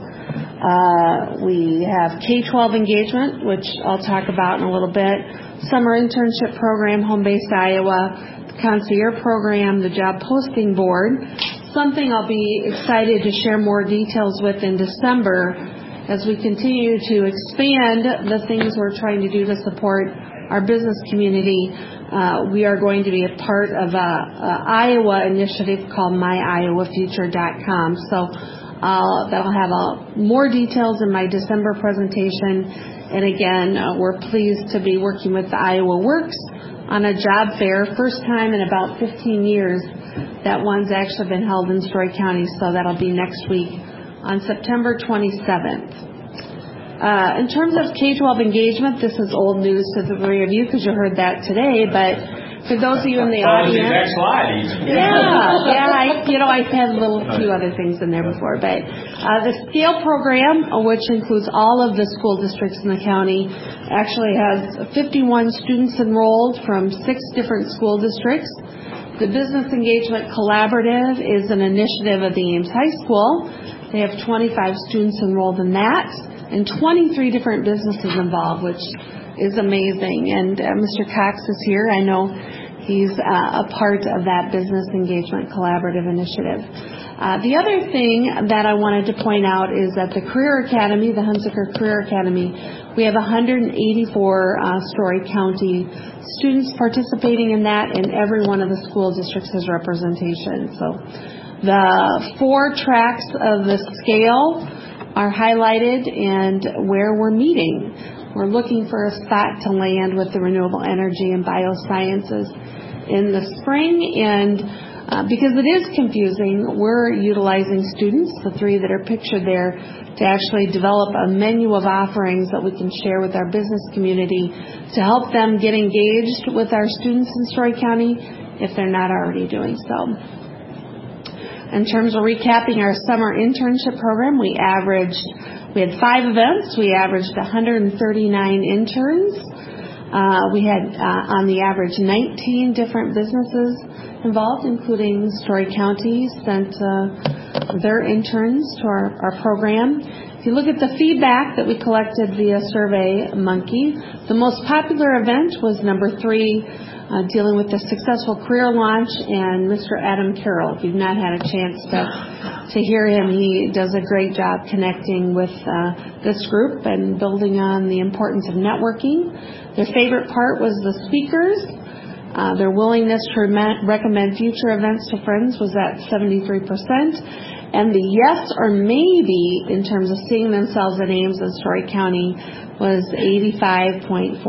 We have K-12 engagement, which I'll talk about in a little bit, summer internship program, Home-Based Iowa, the concierge program, the job posting board, something I'll be excited to share more details with in December as we continue to expand the things we're trying to do to support our business community. We are going to be a part of a Iowa initiative called myiowaffuture.com. So that'll have more details in my December presentation. And again, we're pleased to be working with the Iowa Works on a job fair, first time in about 15 years that one's actually been held in Story County. So that'll be next week on September 27th. In terms of K-12 engagement, this is old news to the three of you because you heard that today, but for those of you in the audience, next slide even. I've had a few other things in there before, but the SCALE program, which includes all of the school districts in the county, actually has 51 students enrolled from 6 different school districts. The Business Engagement Collaborative is an initiative of the Ames High School. They have 25 students enrolled in that and 23 different businesses involved, which is amazing. And Mr. Cox is here. I know he's a part of that Business Engagement Collaborative initiative. The other thing that I wanted to point out is that the Career Academy, the Hunziker Career Academy, we have 184 Story County students participating in that, and every one of the school districts has representation. So the 4 tracks of the SCALE are highlighted and where we're meeting. We're looking for a spot to land with the renewable energy and biosciences in the spring, and because it is confusing, we're utilizing students, the 3 that are pictured there, to actually develop a menu of offerings that we can share with our business community to help them get engaged with our students in Story County if they're not already doing so. In terms of recapping our summer internship program, we had 5 events. We averaged 139 interns. We had, on the average, 19 different businesses involved, including Story County sent their interns to our program. If you look at the feedback that we collected via SurveyMonkey, the most popular event was number 3, dealing with the successful career launch, and Mr. Adam Carroll. If you've not had a chance to hear him, he does a great job connecting with this group and building on the importance of networking. Their favorite part was the speakers. Their willingness to recommend future events to friends was at 73%. And the yes or maybe in terms of seeing themselves at Ames and Story County was 85.45%.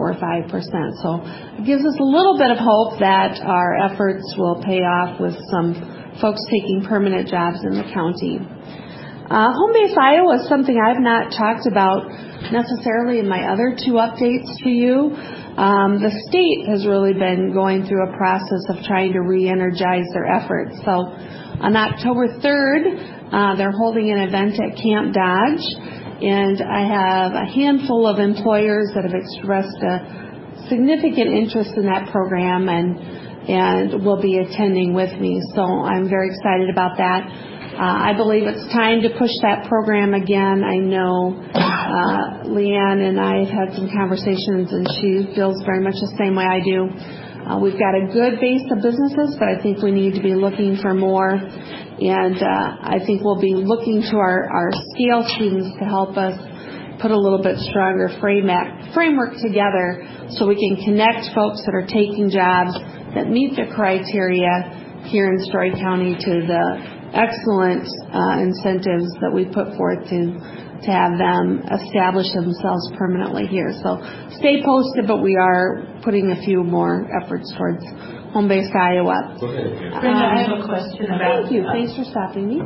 So it gives us a little bit of hope that our efforts will pay off with some folks taking permanent jobs in the county. Home-Based Iowa is something I've not talked about necessarily in my other 2 updates to you. The state has really been going through a process of trying to re-energize their efforts. So on October 3rd, they're holding an event at Camp Dodge, and I have a handful of employers that have expressed a significant interest in that program and will be attending with me. So I'm very excited about that. I believe it's time to push that program again. I know Leanne and I have had some conversations, and she feels very much the same way I do. We've got a good base of businesses, but I think we need to be looking for more. And I think we'll be looking to our SCALE students to help us put a little bit stronger framework together so we can connect folks that are taking jobs that meet the criteria here in Story County to the excellent incentives that we put forth to have them establish themselves permanently here. So stay posted, but we are putting a few more efforts towards home-based Iowa. Brenda, I have a question about... Thank you. Thanks for stopping me.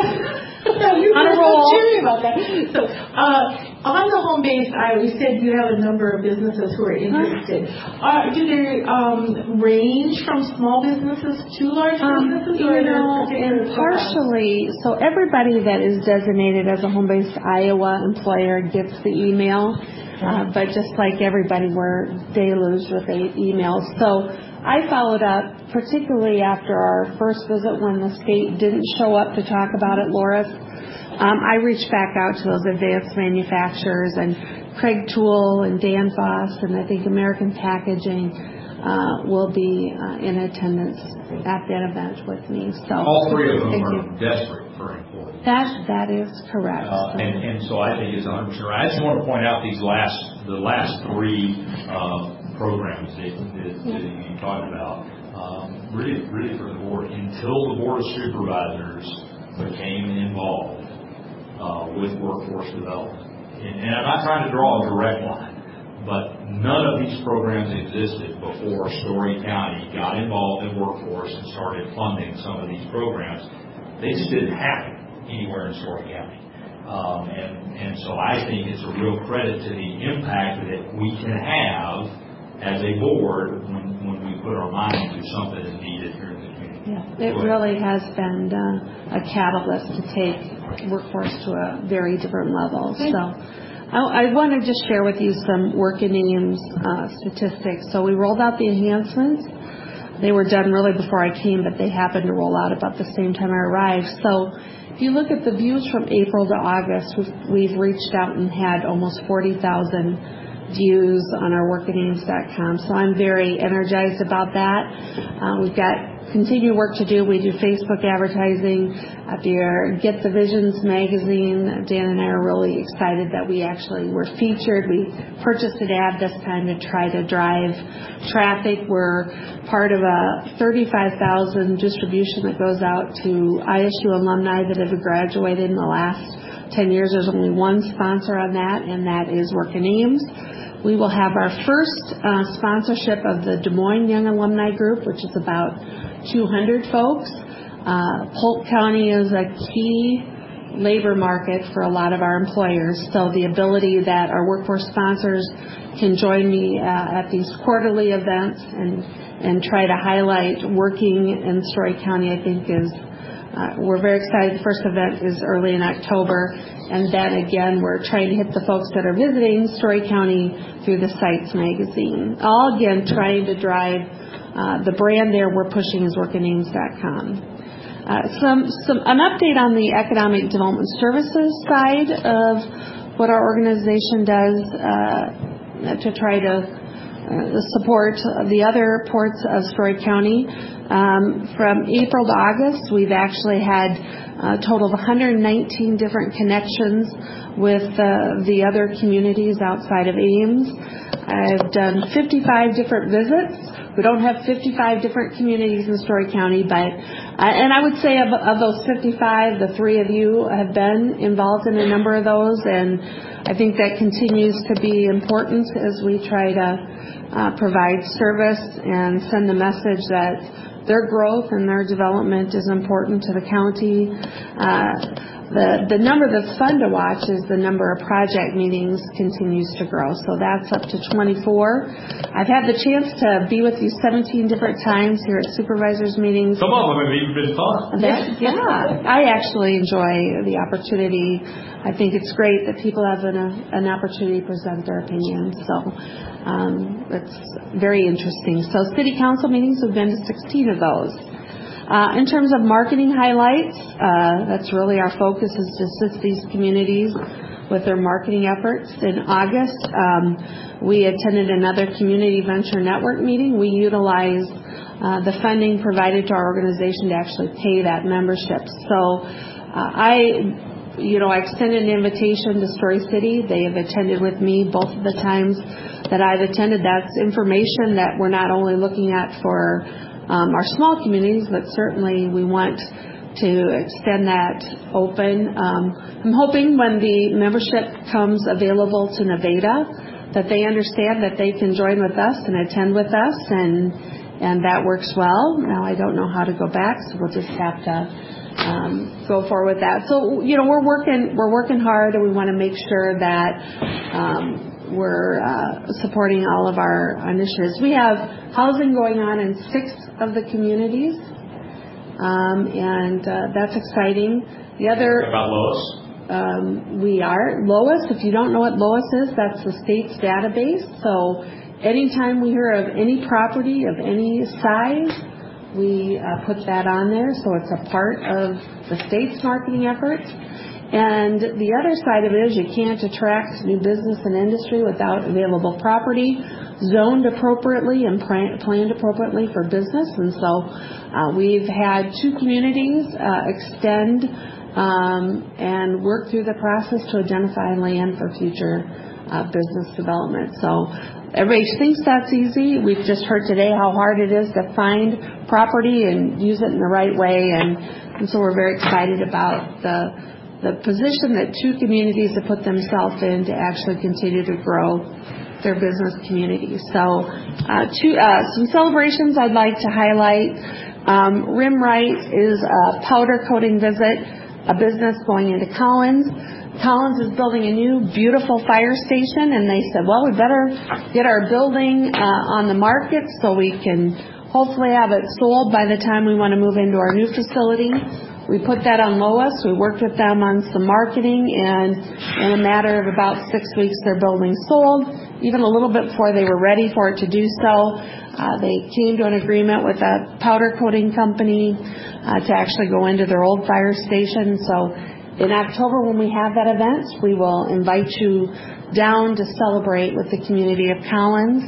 On a roll. About that. So, on the home-based Iowa, you said you have a number of businesses who are interested. Do they range from small businesses to large businesses? And partially, so everybody that is designated as a home-based Iowa employer gets the email, but just like everybody, we're deluged with emails. So I followed up, particularly after our first visit when the state didn't show up to talk about it, Loris. I reached back out to those advanced manufacturers, and Craig Toole and Dan Foss and I think American Packaging will be in attendance at that event with me. So all three of them are desperate for employees. That is correct. And so I think it's 100% right. I just want to point out the last three programs that you talked about, really for the board, until the Board of Supervisors became involved with workforce development. And I'm not trying to draw a direct line, but none of these programs existed before Story County got involved in workforce and started funding some of these programs. They just didn't happen anywhere in Story County. And so I think it's a real credit to the impact that we can have as a board when we put our mind to something that's needed here in the community. Yeah, it really has been a catalyst to take workforce to a very different level. So I want to just share with you some working names statistics. So we rolled out the enhancements. They were done really before I came, but they happened to roll out about the same time I arrived. So if you look at the views from April to August, we've reached out and had almost 40,000 views on our workinames.com. So I'm very energized about that. We've got continued work to do. We do Facebook advertising. Up here, Get the Visions magazine. Dan and I are really excited that we actually were featured. We purchased an ad this time to try to drive traffic. We're part of a 35,000 distribution that goes out to ISU alumni that have graduated in the last 10 years. There's only one sponsor on that, and that is Working Ames. We will have our first sponsorship of the Des Moines Young Alumni Group, which is about 200 folks. Polk County is a key labor market for a lot of our employers, so the ability that our workforce sponsors can join me at these quarterly events and try to highlight working in Story County, I think is we're very excited. The first event is early in October, and then again we're trying to hit the folks that are visiting Story County through the Sites magazine. All again trying to drive the brand there we're pushing is workinames.com. An update on the economic development services side of what our organization does to try to support the other ports of Story County. From April to August, we've actually had a total of 119 different connections with the other communities outside of Ames. I've done 55 different visits. We don't have 55 different communities in Story County, but and I would say of those 55, the three of you have been involved in a number of those, and I think that continues to be important as we try to provide service and send the message that their growth and their development is important to the county. The number that's fun to watch is the number of project meetings continues to grow. So that's up to 24. I've had the chance to be with you 17 different times here at supervisors meetings. Some of them have even been fun. Yeah, I actually enjoy the opportunity. I think it's great that people have an opportunity to present their opinions. So it's very interesting. So city council meetings, we've been to 16 of those. In terms of marketing highlights, that's really our focus is to assist these communities with their marketing efforts. In August, we attended another Community Venture Network meeting. We utilized the funding provided to our organization to actually pay that membership. So I extended an invitation to Story City. They have attended with me both of the times that I've attended. That's information that we're not only looking at for our small communities, but certainly we want to extend that open. I'm hoping when the membership comes available to Nevada that they understand that they can join with us and attend with us, and that works well. Now I don't know how to go back, so we'll just have to go forward with that. So we're working hard, and we want to make sure that we're supporting all of our initiatives. We have housing going on in 6 of the communities, and that's exciting. The other about Lois? We are Lois. If you don't know what Lois is, that's the state's database. So anytime we hear of any property of any size, we put that on there. So it's a part of the state's marketing efforts. And the other side of it is you can't attract new business and industry without available property, zoned appropriately and planned appropriately for business. And so we've had 2 communities extend and work through the process to identify land for future business development. So everybody thinks that's easy. We've just heard today how hard it is to find property and use it in the right way. And so we're very excited about the position that 2 communities have put themselves in to actually continue to grow their business communities. So some celebrations I'd like to highlight. Rimwright is a powder coating visit, a business going into Collins. Collins is building a new, beautiful fire station, and they said, well, we better get our building on the market so we can hopefully have it sold by the time we want to move into our new facility. We put that on Lois. We worked with them on some marketing, and in a matter of about 6 weeks, their building sold, even a little bit before they were ready for it to do so. They came to an agreement with a powder coating company to actually go into their old fire station. So in October, when we have that event, we will invite you down to celebrate with the community of Collins.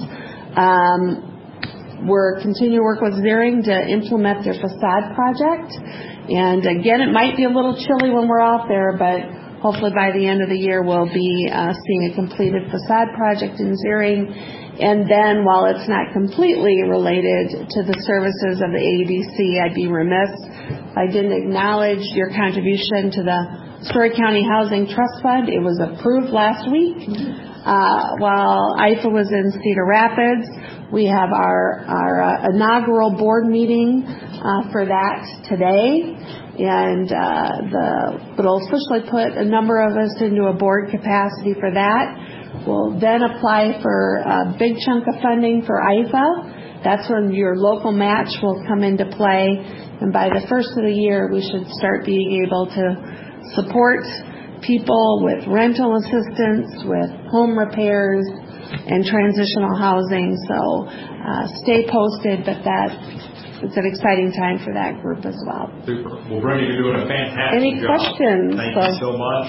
We're continuing to work with Ziering to implement their facade project. And again, it might be a little chilly when we're out there, but hopefully by the end of the year we'll be seeing a completed facade project in Ziering. And then while it's not completely related to the services of the AEDC, I'd be remiss if I didn't acknowledge your contribution to the Story County Housing Trust Fund. It was approved last week. While IFA was in Cedar Rapids, we have our inaugural board meeting for that today, and it'll officially put a number of us into a board capacity for that. We'll then apply for a big chunk of funding for IFA. That's when your local match will come into play, and by the first of the year, we should start being able to support people with rental assistance, with home repairs, and transitional housing. So stay posted, but it's an exciting time for that group as well. Well, Brenda, you're doing a fantastic Any job. questions? Thank you so much.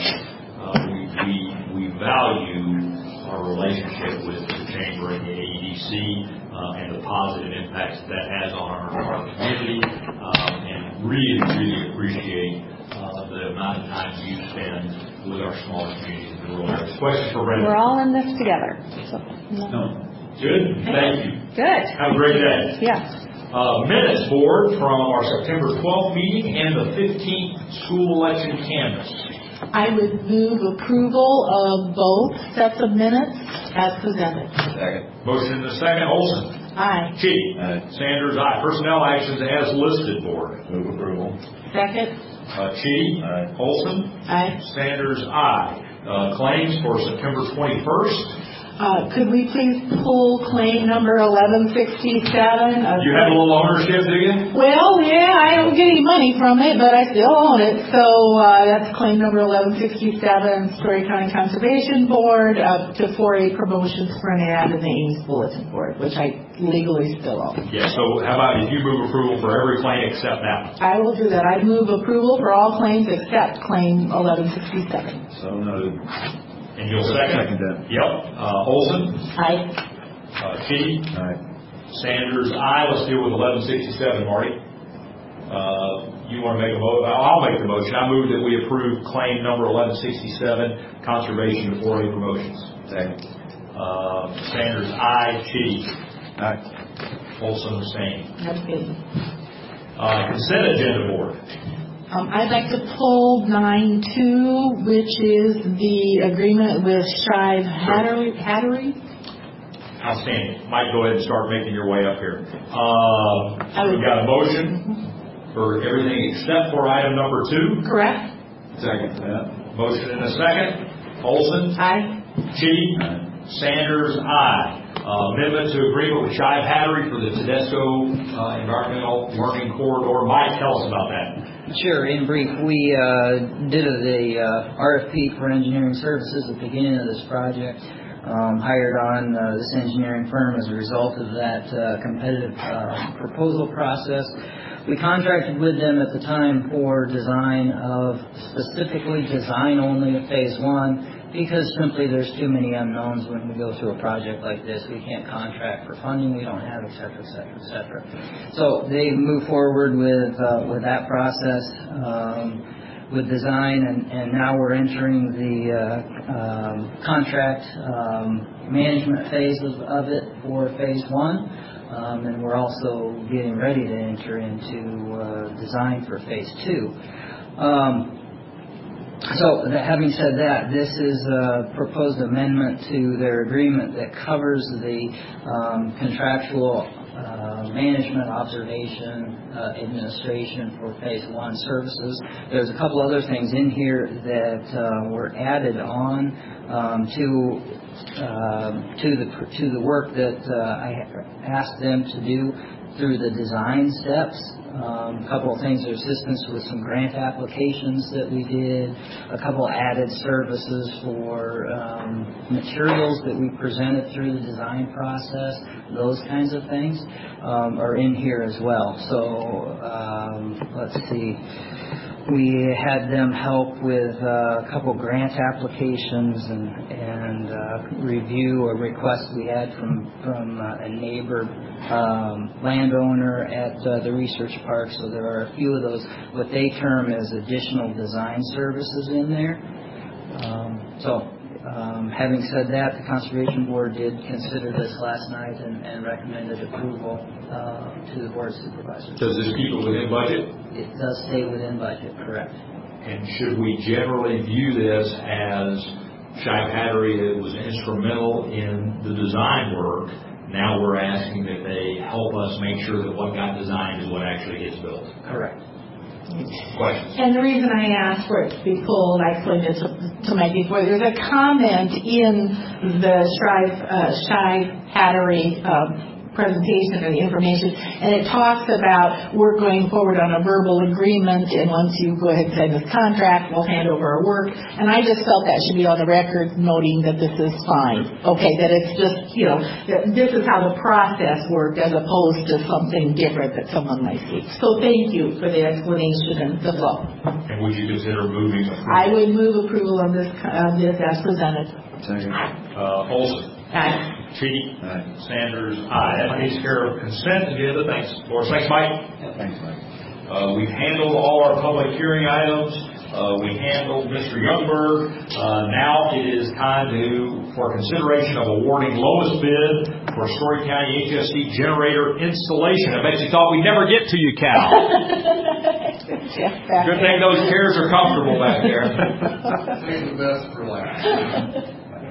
We value our relationship with the Chamber and the AEDC and the positive impacts that has on our community, and really appreciate the amount of time you spend with our smaller communities in the rural areas. Questions for Brenda? We're all in this together. So, Good. Thank you. Good. Have a great day. Yes. Minutes board from our September 12th meeting and the 15th school election canvass. I would move approval of both sets of minutes as presented. Second. Motion and a second. Olson. Aye. Chitty. Sanders, aye. Personnel actions as listed, board. Move approval. Second. Chitty. Aye. Olson. Aye. Sanders, aye. Claims for September 21st. Could we please pull claim number 1167? You have a little ownership, do you? Well, yeah, I don't get any money from it, but I still own it. So that's claim number 1167, Story County Conservation Board, up to 4A promotions for an ad in the Ames Bulletin Board, which I legally still own. Yeah, so how about if you move approval for every claim except that one? I will do that. I move approval for all claims except claim 1167. So noted. And you'll second? Second that. Yep. Olson? Aye. Chitty? Aye. Sanders, aye. Let's deal with 1167, Marty. You want to make a motion? I'll make the motion. I move that we approve claim number 1167, conservation of 4A promotions. Second. Sanders, aye. Chitty? Aye. Olson, the same. That's good. Consent agenda board. I'd like to pull 9-2, which is the agreement with Shive Hattery. Outstanding. Mike, go ahead and start making your way up here. We've got a motion for everything except for item number 2. Correct. Second. Motion and a second. Olson? Aye. Chitty? Sanders? Aye. Amendment to agreement with Shive Hattery for the Tedesco Environmental Learning Corridor. Mike, tell us about that. Sure. In brief, we did a RFP for engineering services at the beginning of this project. Hired on this engineering firm as a result of that competitive proposal process. We contracted with them at the time for design of, specifically design only of phase 1, because simply there's too many unknowns when we go through a project like this. We can't contract for funding, we don't have, et cetera, et cetera, et cetera. So they moved forward with that process. With design, and now we're entering the contract management phase of it for phase 1, and we're also getting ready to enter into design for phase 2. So having said that, this is a proposed amendment to their agreement that covers the contractual management, observation, administration for phase 1 services. There's a couple other things in here that were added on to the work that I asked them to do through the design steps. A couple of things, assistance with some grant applications that we did, a couple added services for materials that we presented through the design process, those kinds of things are in here as well. So let's see. We had them help with a couple grant applications and review a request we had from a neighbor landowner at the research park. So there are a few of those, what they term as additional design services in there. Having said that, the Conservation Board did consider this last night and recommended approval to the Board of Supervisors. Does this keep it within budget? It does stay within budget, correct. And should we generally view this as Shive Hattery was instrumental in the design work? Now we're asking that they help us make sure that what got designed is what actually gets built. Correct. Questions? And the reason I asked for it to be pulled, I explained it to Mike before, there's a comment in the Shive Hattery presentation or the information, and it talks about we're going forward on a verbal agreement, and once you go ahead and sign this contract, we'll hand over our work. And I just felt that should be on the record, noting that this is fine. Okay, that it's just, that this is how the process worked as opposed to something different that someone might see. So thank you for the explanation and the flow. And would you consider moving approval? I would move approval of this as presented. Second. Olson? Aye. Chitty? Aye. Sanders? Aye. That takes care of consent agenda. Thanks, Boris. Thanks, Mike. Thanks, Mike. We've handled all our public hearing items. We handled Mr. Youngberg. Now it is time for consideration of awarding lowest bid for Story County HSC generator installation. I bet you thought we'd never get to you, Cal. Good thing those chairs are comfortable back there. Save the best for last.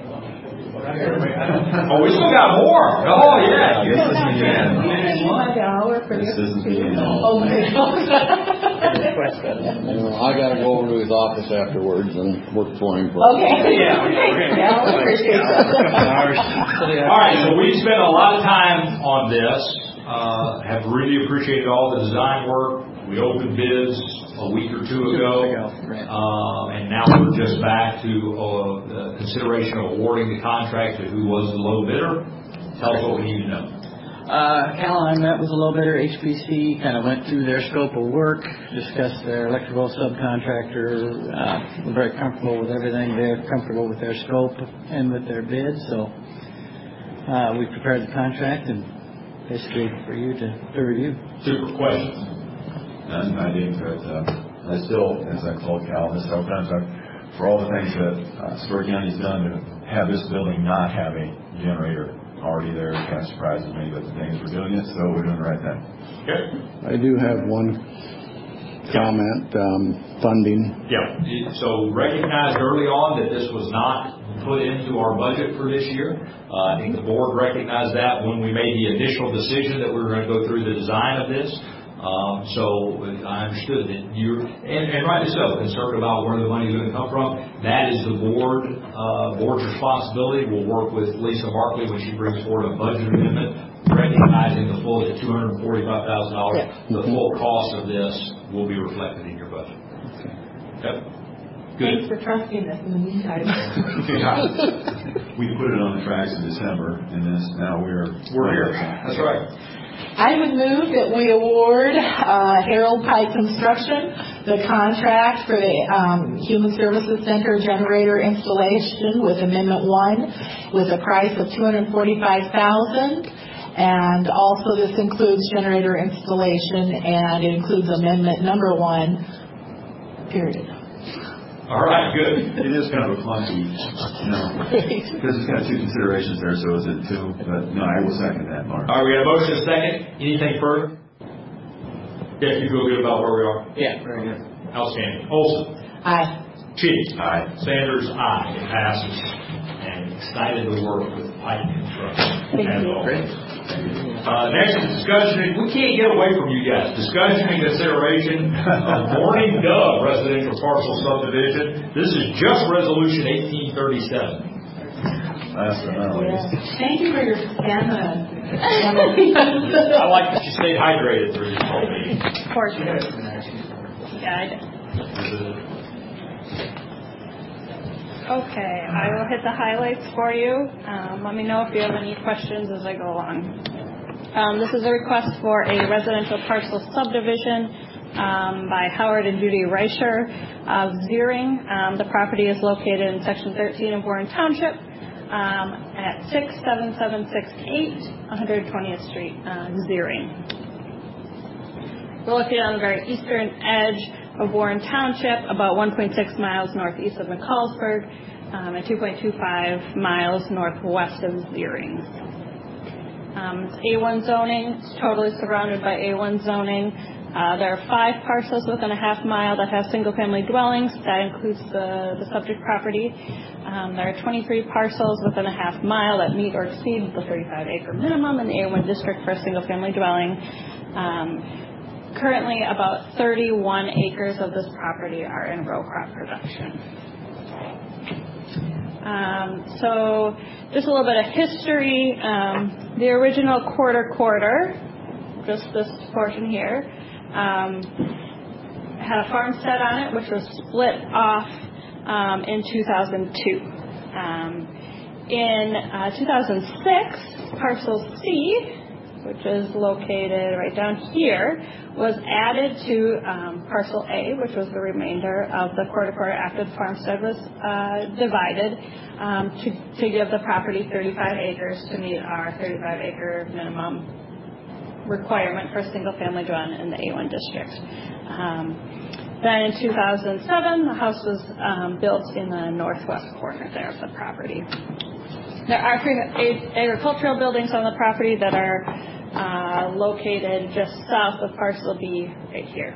Oh, we still got more. Oh, yeah. This isn't the end. This isn't the end. Oh, my God. I got to go over to his office afterwards and work for him. Okay. Yeah. All right, so we spent a lot of time on this. Have really appreciated all the design work. We opened bids a week or two ago, and now we're just back to the consideration of awarding the contract to who was the low bidder. Tell us what we need to know. Cal and I met with the low bidder, HPC, kind of went through their scope of work, discussed their electrical subcontractor. We're very comfortable with everything. They're comfortable with their scope and with their bid. So we prepared the contract and basically for you to review. Super. Questions? None, I didn't, but I still, as I told Cal this whole time, for all the things that Story County's done to have this building not have a generator already there, it kind of surprises me, but the thing is we're doing it, so we're doing the right thing. I do have one comment, funding. Yeah, so recognized early on that this was not put into our budget for this year. I think the board recognized that when we made the initial decision that we were going to go through the design of this. So I understood that you're, and rightly so, concerned about where the money is going to come from. That is the board's responsibility. We'll work with Lisa Barkley when she brings forward a budget amendment, recognizing the full at $245,000. The full cost of this will be reflected in your budget. Okay. Good. Thanks for trusting us in the meantime. We put it on the tracks in December, and now we're here. That's right. I would move that we award Harold Pike Construction the contract for the Human Services Center generator installation with Amendment 1 with a price of $245,000, and also this includes generator installation and it includes Amendment number 1, period. All right, good. It is kind of a clunky, because it's got two considerations there, so is it two? But no, I will second that, Mark. All right, we got a motion and a second. Anything further? Yeah, you feel good about where we are? Yeah, very good. Outstanding. Olson. Aye. Chitty. Aye. Sanders, aye. It passes. And excited to work with Pike Construction. Thank you. Great. Next is discussion. We can't get away from you guys. Discussion and consideration of Morning Dove residential parcel subdivision. This is just resolution 1837. Last but not least. Thank you for your stamina. I like that you stayed hydrated through this whole meeting. Of course you did. Yeah, I did. Okay, I will hit the highlights for you. Let me know if you have any questions as I go along. This is a request for a residential parcel subdivision by Howard and Judy Reicher of Ziering. The property is located in Section 13 of Warren Township at 67768 120th Street, Ziering. We're located on the very eastern edge of Warren Township, about 1.6 miles northeast of McCallsburg, and 2.25 miles northwest of Ziering. It's A1 zoning. It's totally surrounded by A1 zoning. There are 5 parcels within a half mile that have single-family dwellings. That includes the subject property. There are 23 parcels within a half mile that meet or exceed the 35-acre minimum in the A1 district for a single-family dwelling. Currently, about 31 acres of this property are in row crop production. So just a little bit of history. The original quarter, just this portion here, had a farmstead on it, which was split off in 2002. In 2006, parcel C, which is located right down here, was added to parcel A, which was the remainder of the quarter after the farmstead was divided, to give the property 35 acres to meet our 35-acre minimum requirement for a single-family dwelling in the A1 district. Then in 2007, the house was built in the northwest corner there of the property. There are 3 agricultural buildings on the property that are located just south of parcel B right here.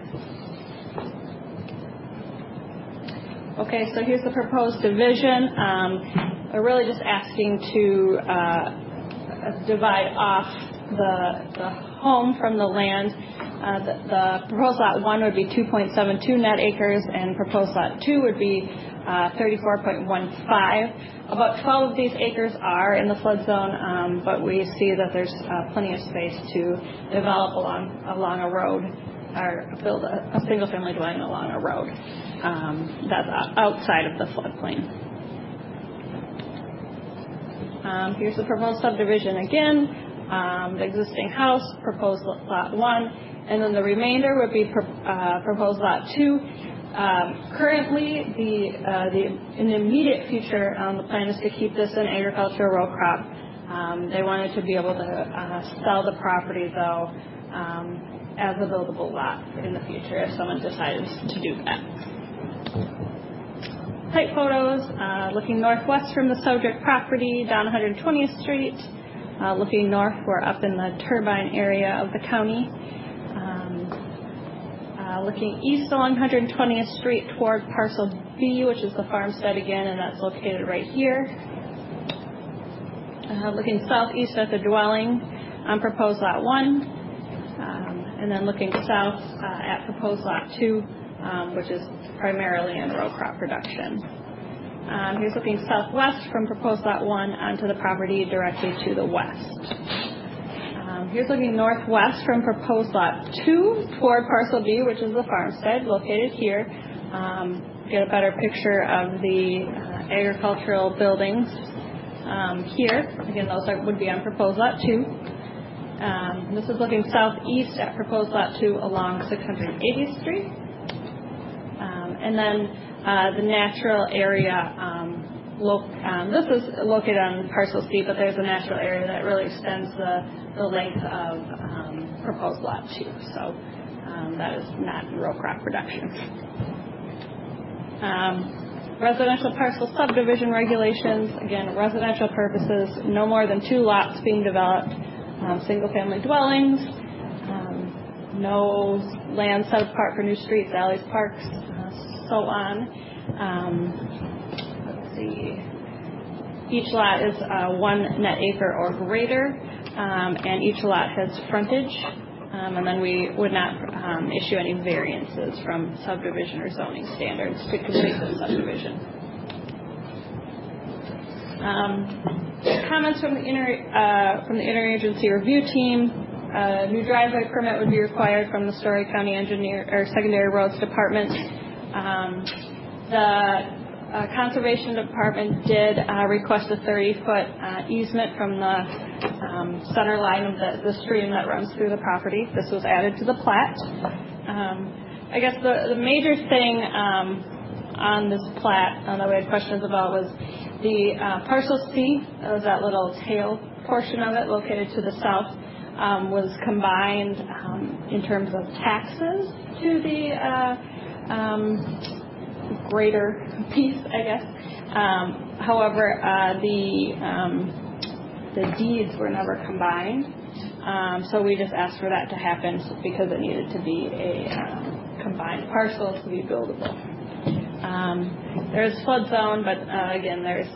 Okay, so here's the proposed division. We're really just asking to divide off the home from the land. The proposed lot 1 would be 2.72 net acres, and proposed lot 2 would be 34.15. About 12 of these acres are in the flood zone, but we see that there's plenty of space to develop along a road, or build a single-family dwelling along a road that's outside of the floodplain. Here's the proposed subdivision again. The existing house, proposed lot 1, and then the remainder would be proposed lot 2. Currently, in the immediate future, the plan is to keep this an agricultural row crop. They wanted to be able to sell the property, though, as a buildable lot in the future if someone decides to do that. Site photos, looking northwest from the subject property down 120th Street. Looking north, we're up in the Turbine area of the county. Looking east along 120th Street toward parcel B, which is the farmstead again, and that's located right here. Looking southeast at the dwelling on proposed lot 1, and then looking south at proposed lot 2, which is primarily in row crop production. Here's looking southwest from proposed lot 1 onto the property directly to the west. Here's looking northwest from proposed lot 2 toward parcel B, which is the farmstead located here. Get a better picture of the agricultural buildings here. Again, those would be on proposed lot 2. This is looking southeast at proposed lot 2 along 680th Street. And then the natural area, this is located on parcel C, but there's a natural area that really extends the length of proposed lot 2. So that is not row crop production. Residential parcel subdivision regulations, again, residential purposes, no more than 2 lots being developed, single-family dwellings, no land set apart for new streets, alleys, parks, so on. Let's see. Each lot is 1 net acre or greater, and each lot has frontage, and then we would not issue any variances from subdivision or zoning standards to complete the subdivision. Comments from the interagency review team. A new driveway permit would be required from the Story County Engineer or Secondary Roads Department. The Conservation Department did request a 30-foot easement from the center line of the stream that runs through the property. This was added to the plat. I guess the major thing on this plat that we had questions about was the parcel C, that was that little tail portion of it located to the south, was combined in terms of taxes to the greater piece, I guess. However, the deeds were never combined, so we just asked for that to happen because it needed to be a combined parcel to be buildable. There's flood zone, but again, there's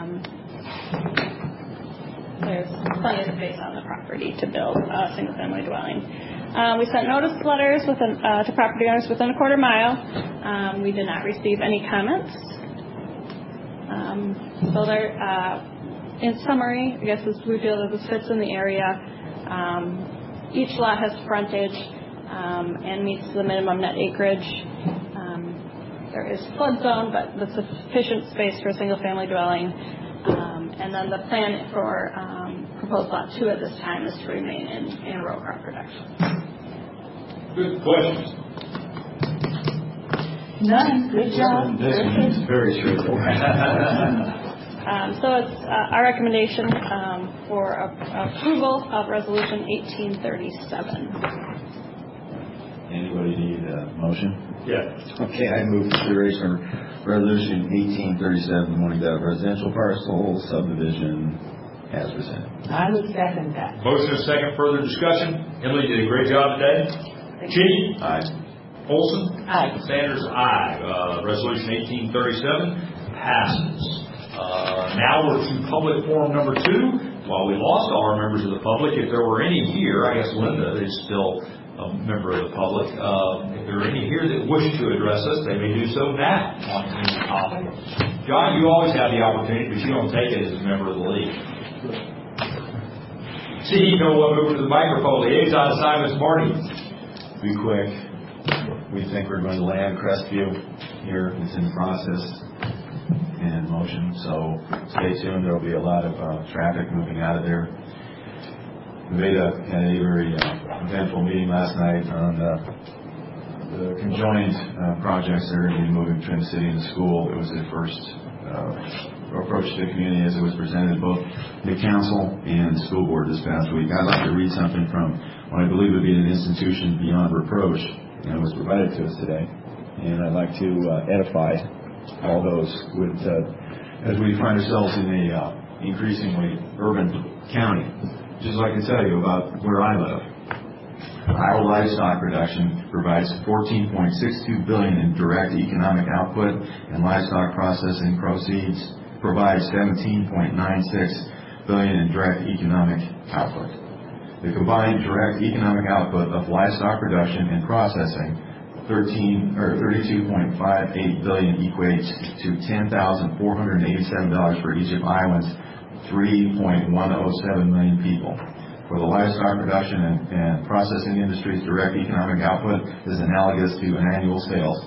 plenty of space on the property to build a single-family dwelling. We sent notice letters to property owners within a quarter mile. We did not receive any comments. So there, in summary, I guess we feel that this fits in the area. Each lot has frontage and meets the minimum net acreage. There is flood zone, but with sufficient space for a single-family dwelling. And then the plan for proposed lot 2 at this time is to remain in row crop production. Good questions. None. Good job. This is very straightforward. So it's our recommendation for approval of Resolution 1837. Anybody need a motion? Yeah. Okay, I move consideration of Resolution 1837, Morning Dove Residential Parcel Subdivision as presented. I would second that. Motion and second. Further discussion. Emily did a great job today. Cheney? Aye. Olson? Aye. Sanders? Aye. Resolution 1837 passes. Now we're to public forum number 2. While we lost all our members of the public, if there were any here, I guess Linda is still a member of the public. If there are any here that wish to address us, they may do so now on any topic. John, you always have the opportunity, but you don't take it as a member of the league. See, no one move to the microphone. Liaison assignments, Marty. Be quick. We think we're going to land Crestview here. It's in process and motion, so stay tuned. There will be a lot of traffic moving out of there. We had a very eventful meeting last night on the conjoined projects that are going to be moving Twin City into school. It was the first approach to the community as it was presented to both the council and the school board this past week. I'd like to read something from what I believe would be an institution beyond reproach, and it was provided to us today. And I'd like to edify all those with, as we find ourselves in a increasingly urban county. Just like I can tell you about where I live. Iowa livestock production provides $14.62 billion in direct economic output, and livestock processing proceeds provides $17.96 billion in direct economic output. The combined direct economic output of livestock production and processing, $32.58 billion, equates to $10,487 for each of Iowans' 3.107 million people. For the livestock production and processing industry's direct economic output is analogous to annual sales.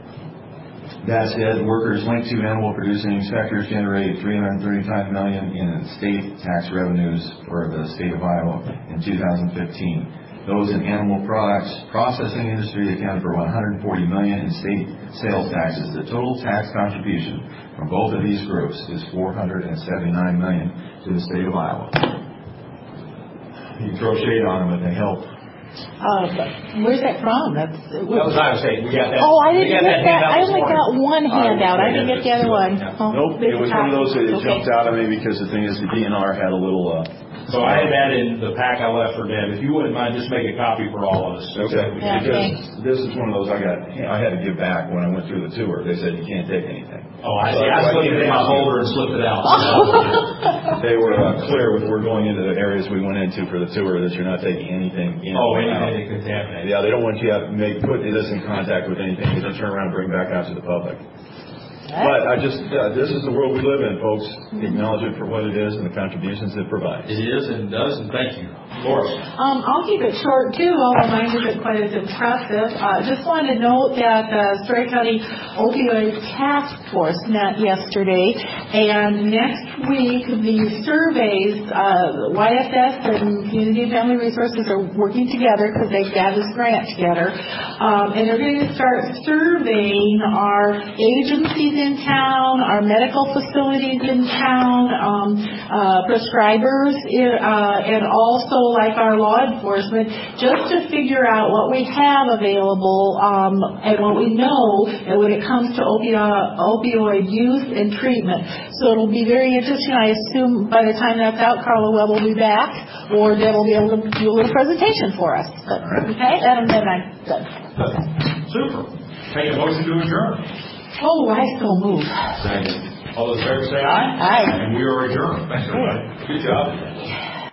That said, workers linked to animal producing sectors generated $335 million in state tax revenues for the state of Iowa in 2015. Those in animal products processing industry accounted for $140 million in state sales taxes. The total tax contribution from both of these groups is $479 million to the state of Iowa. You can throw shade on them, but they help. Where's that from? That was Iowa State. We got that. Oh, I didn't get that. I only got one handout. I didn't get the other one. Nope, it was one of those that jumped out at me because the thing is the DNR had a little... So I had that in the pack I left for Deb. If you wouldn't mind, just make a copy for all of us. Okay. Because this is one of those I had to give back when I went through the tour. They said you can't take anything. Oh, I see. I slipped it in my folder and slipped it out. They were clear with we're going into the areas we went into for the tour that you're not taking anything in. Oh, anything contaminated. Yeah, they don't want you to put this in contact with anything you then turn around and bring back out to the public. But I just, this is the world we live in, folks. Acknowledge it for what it is and the contributions it provides. It is and does, and thank you. Laura. I'll keep it short, too, although mine isn't quite as impressive. Just wanted to note that the Story County Opioid Task Force met yesterday, and next week the surveys, YSS and Community and Family Resources are working together because they've got this grant together, and they're going to start surveying our agencies in town, our medical facilities in town, prescribers, and also like our law enforcement, just to figure out what we have available and what we know when it comes to opioid use and treatment. So it'll be very interesting. I assume by the time that's out, Carla Webb will be back, or Deb will be able to do a little presentation for us. But, okay, and then I'm done. Super. Take a motion to adjourn. Oh, I still move. Second. All those in favor say aye. Aye. And we are adjourned. Thanks, everybody. Good job.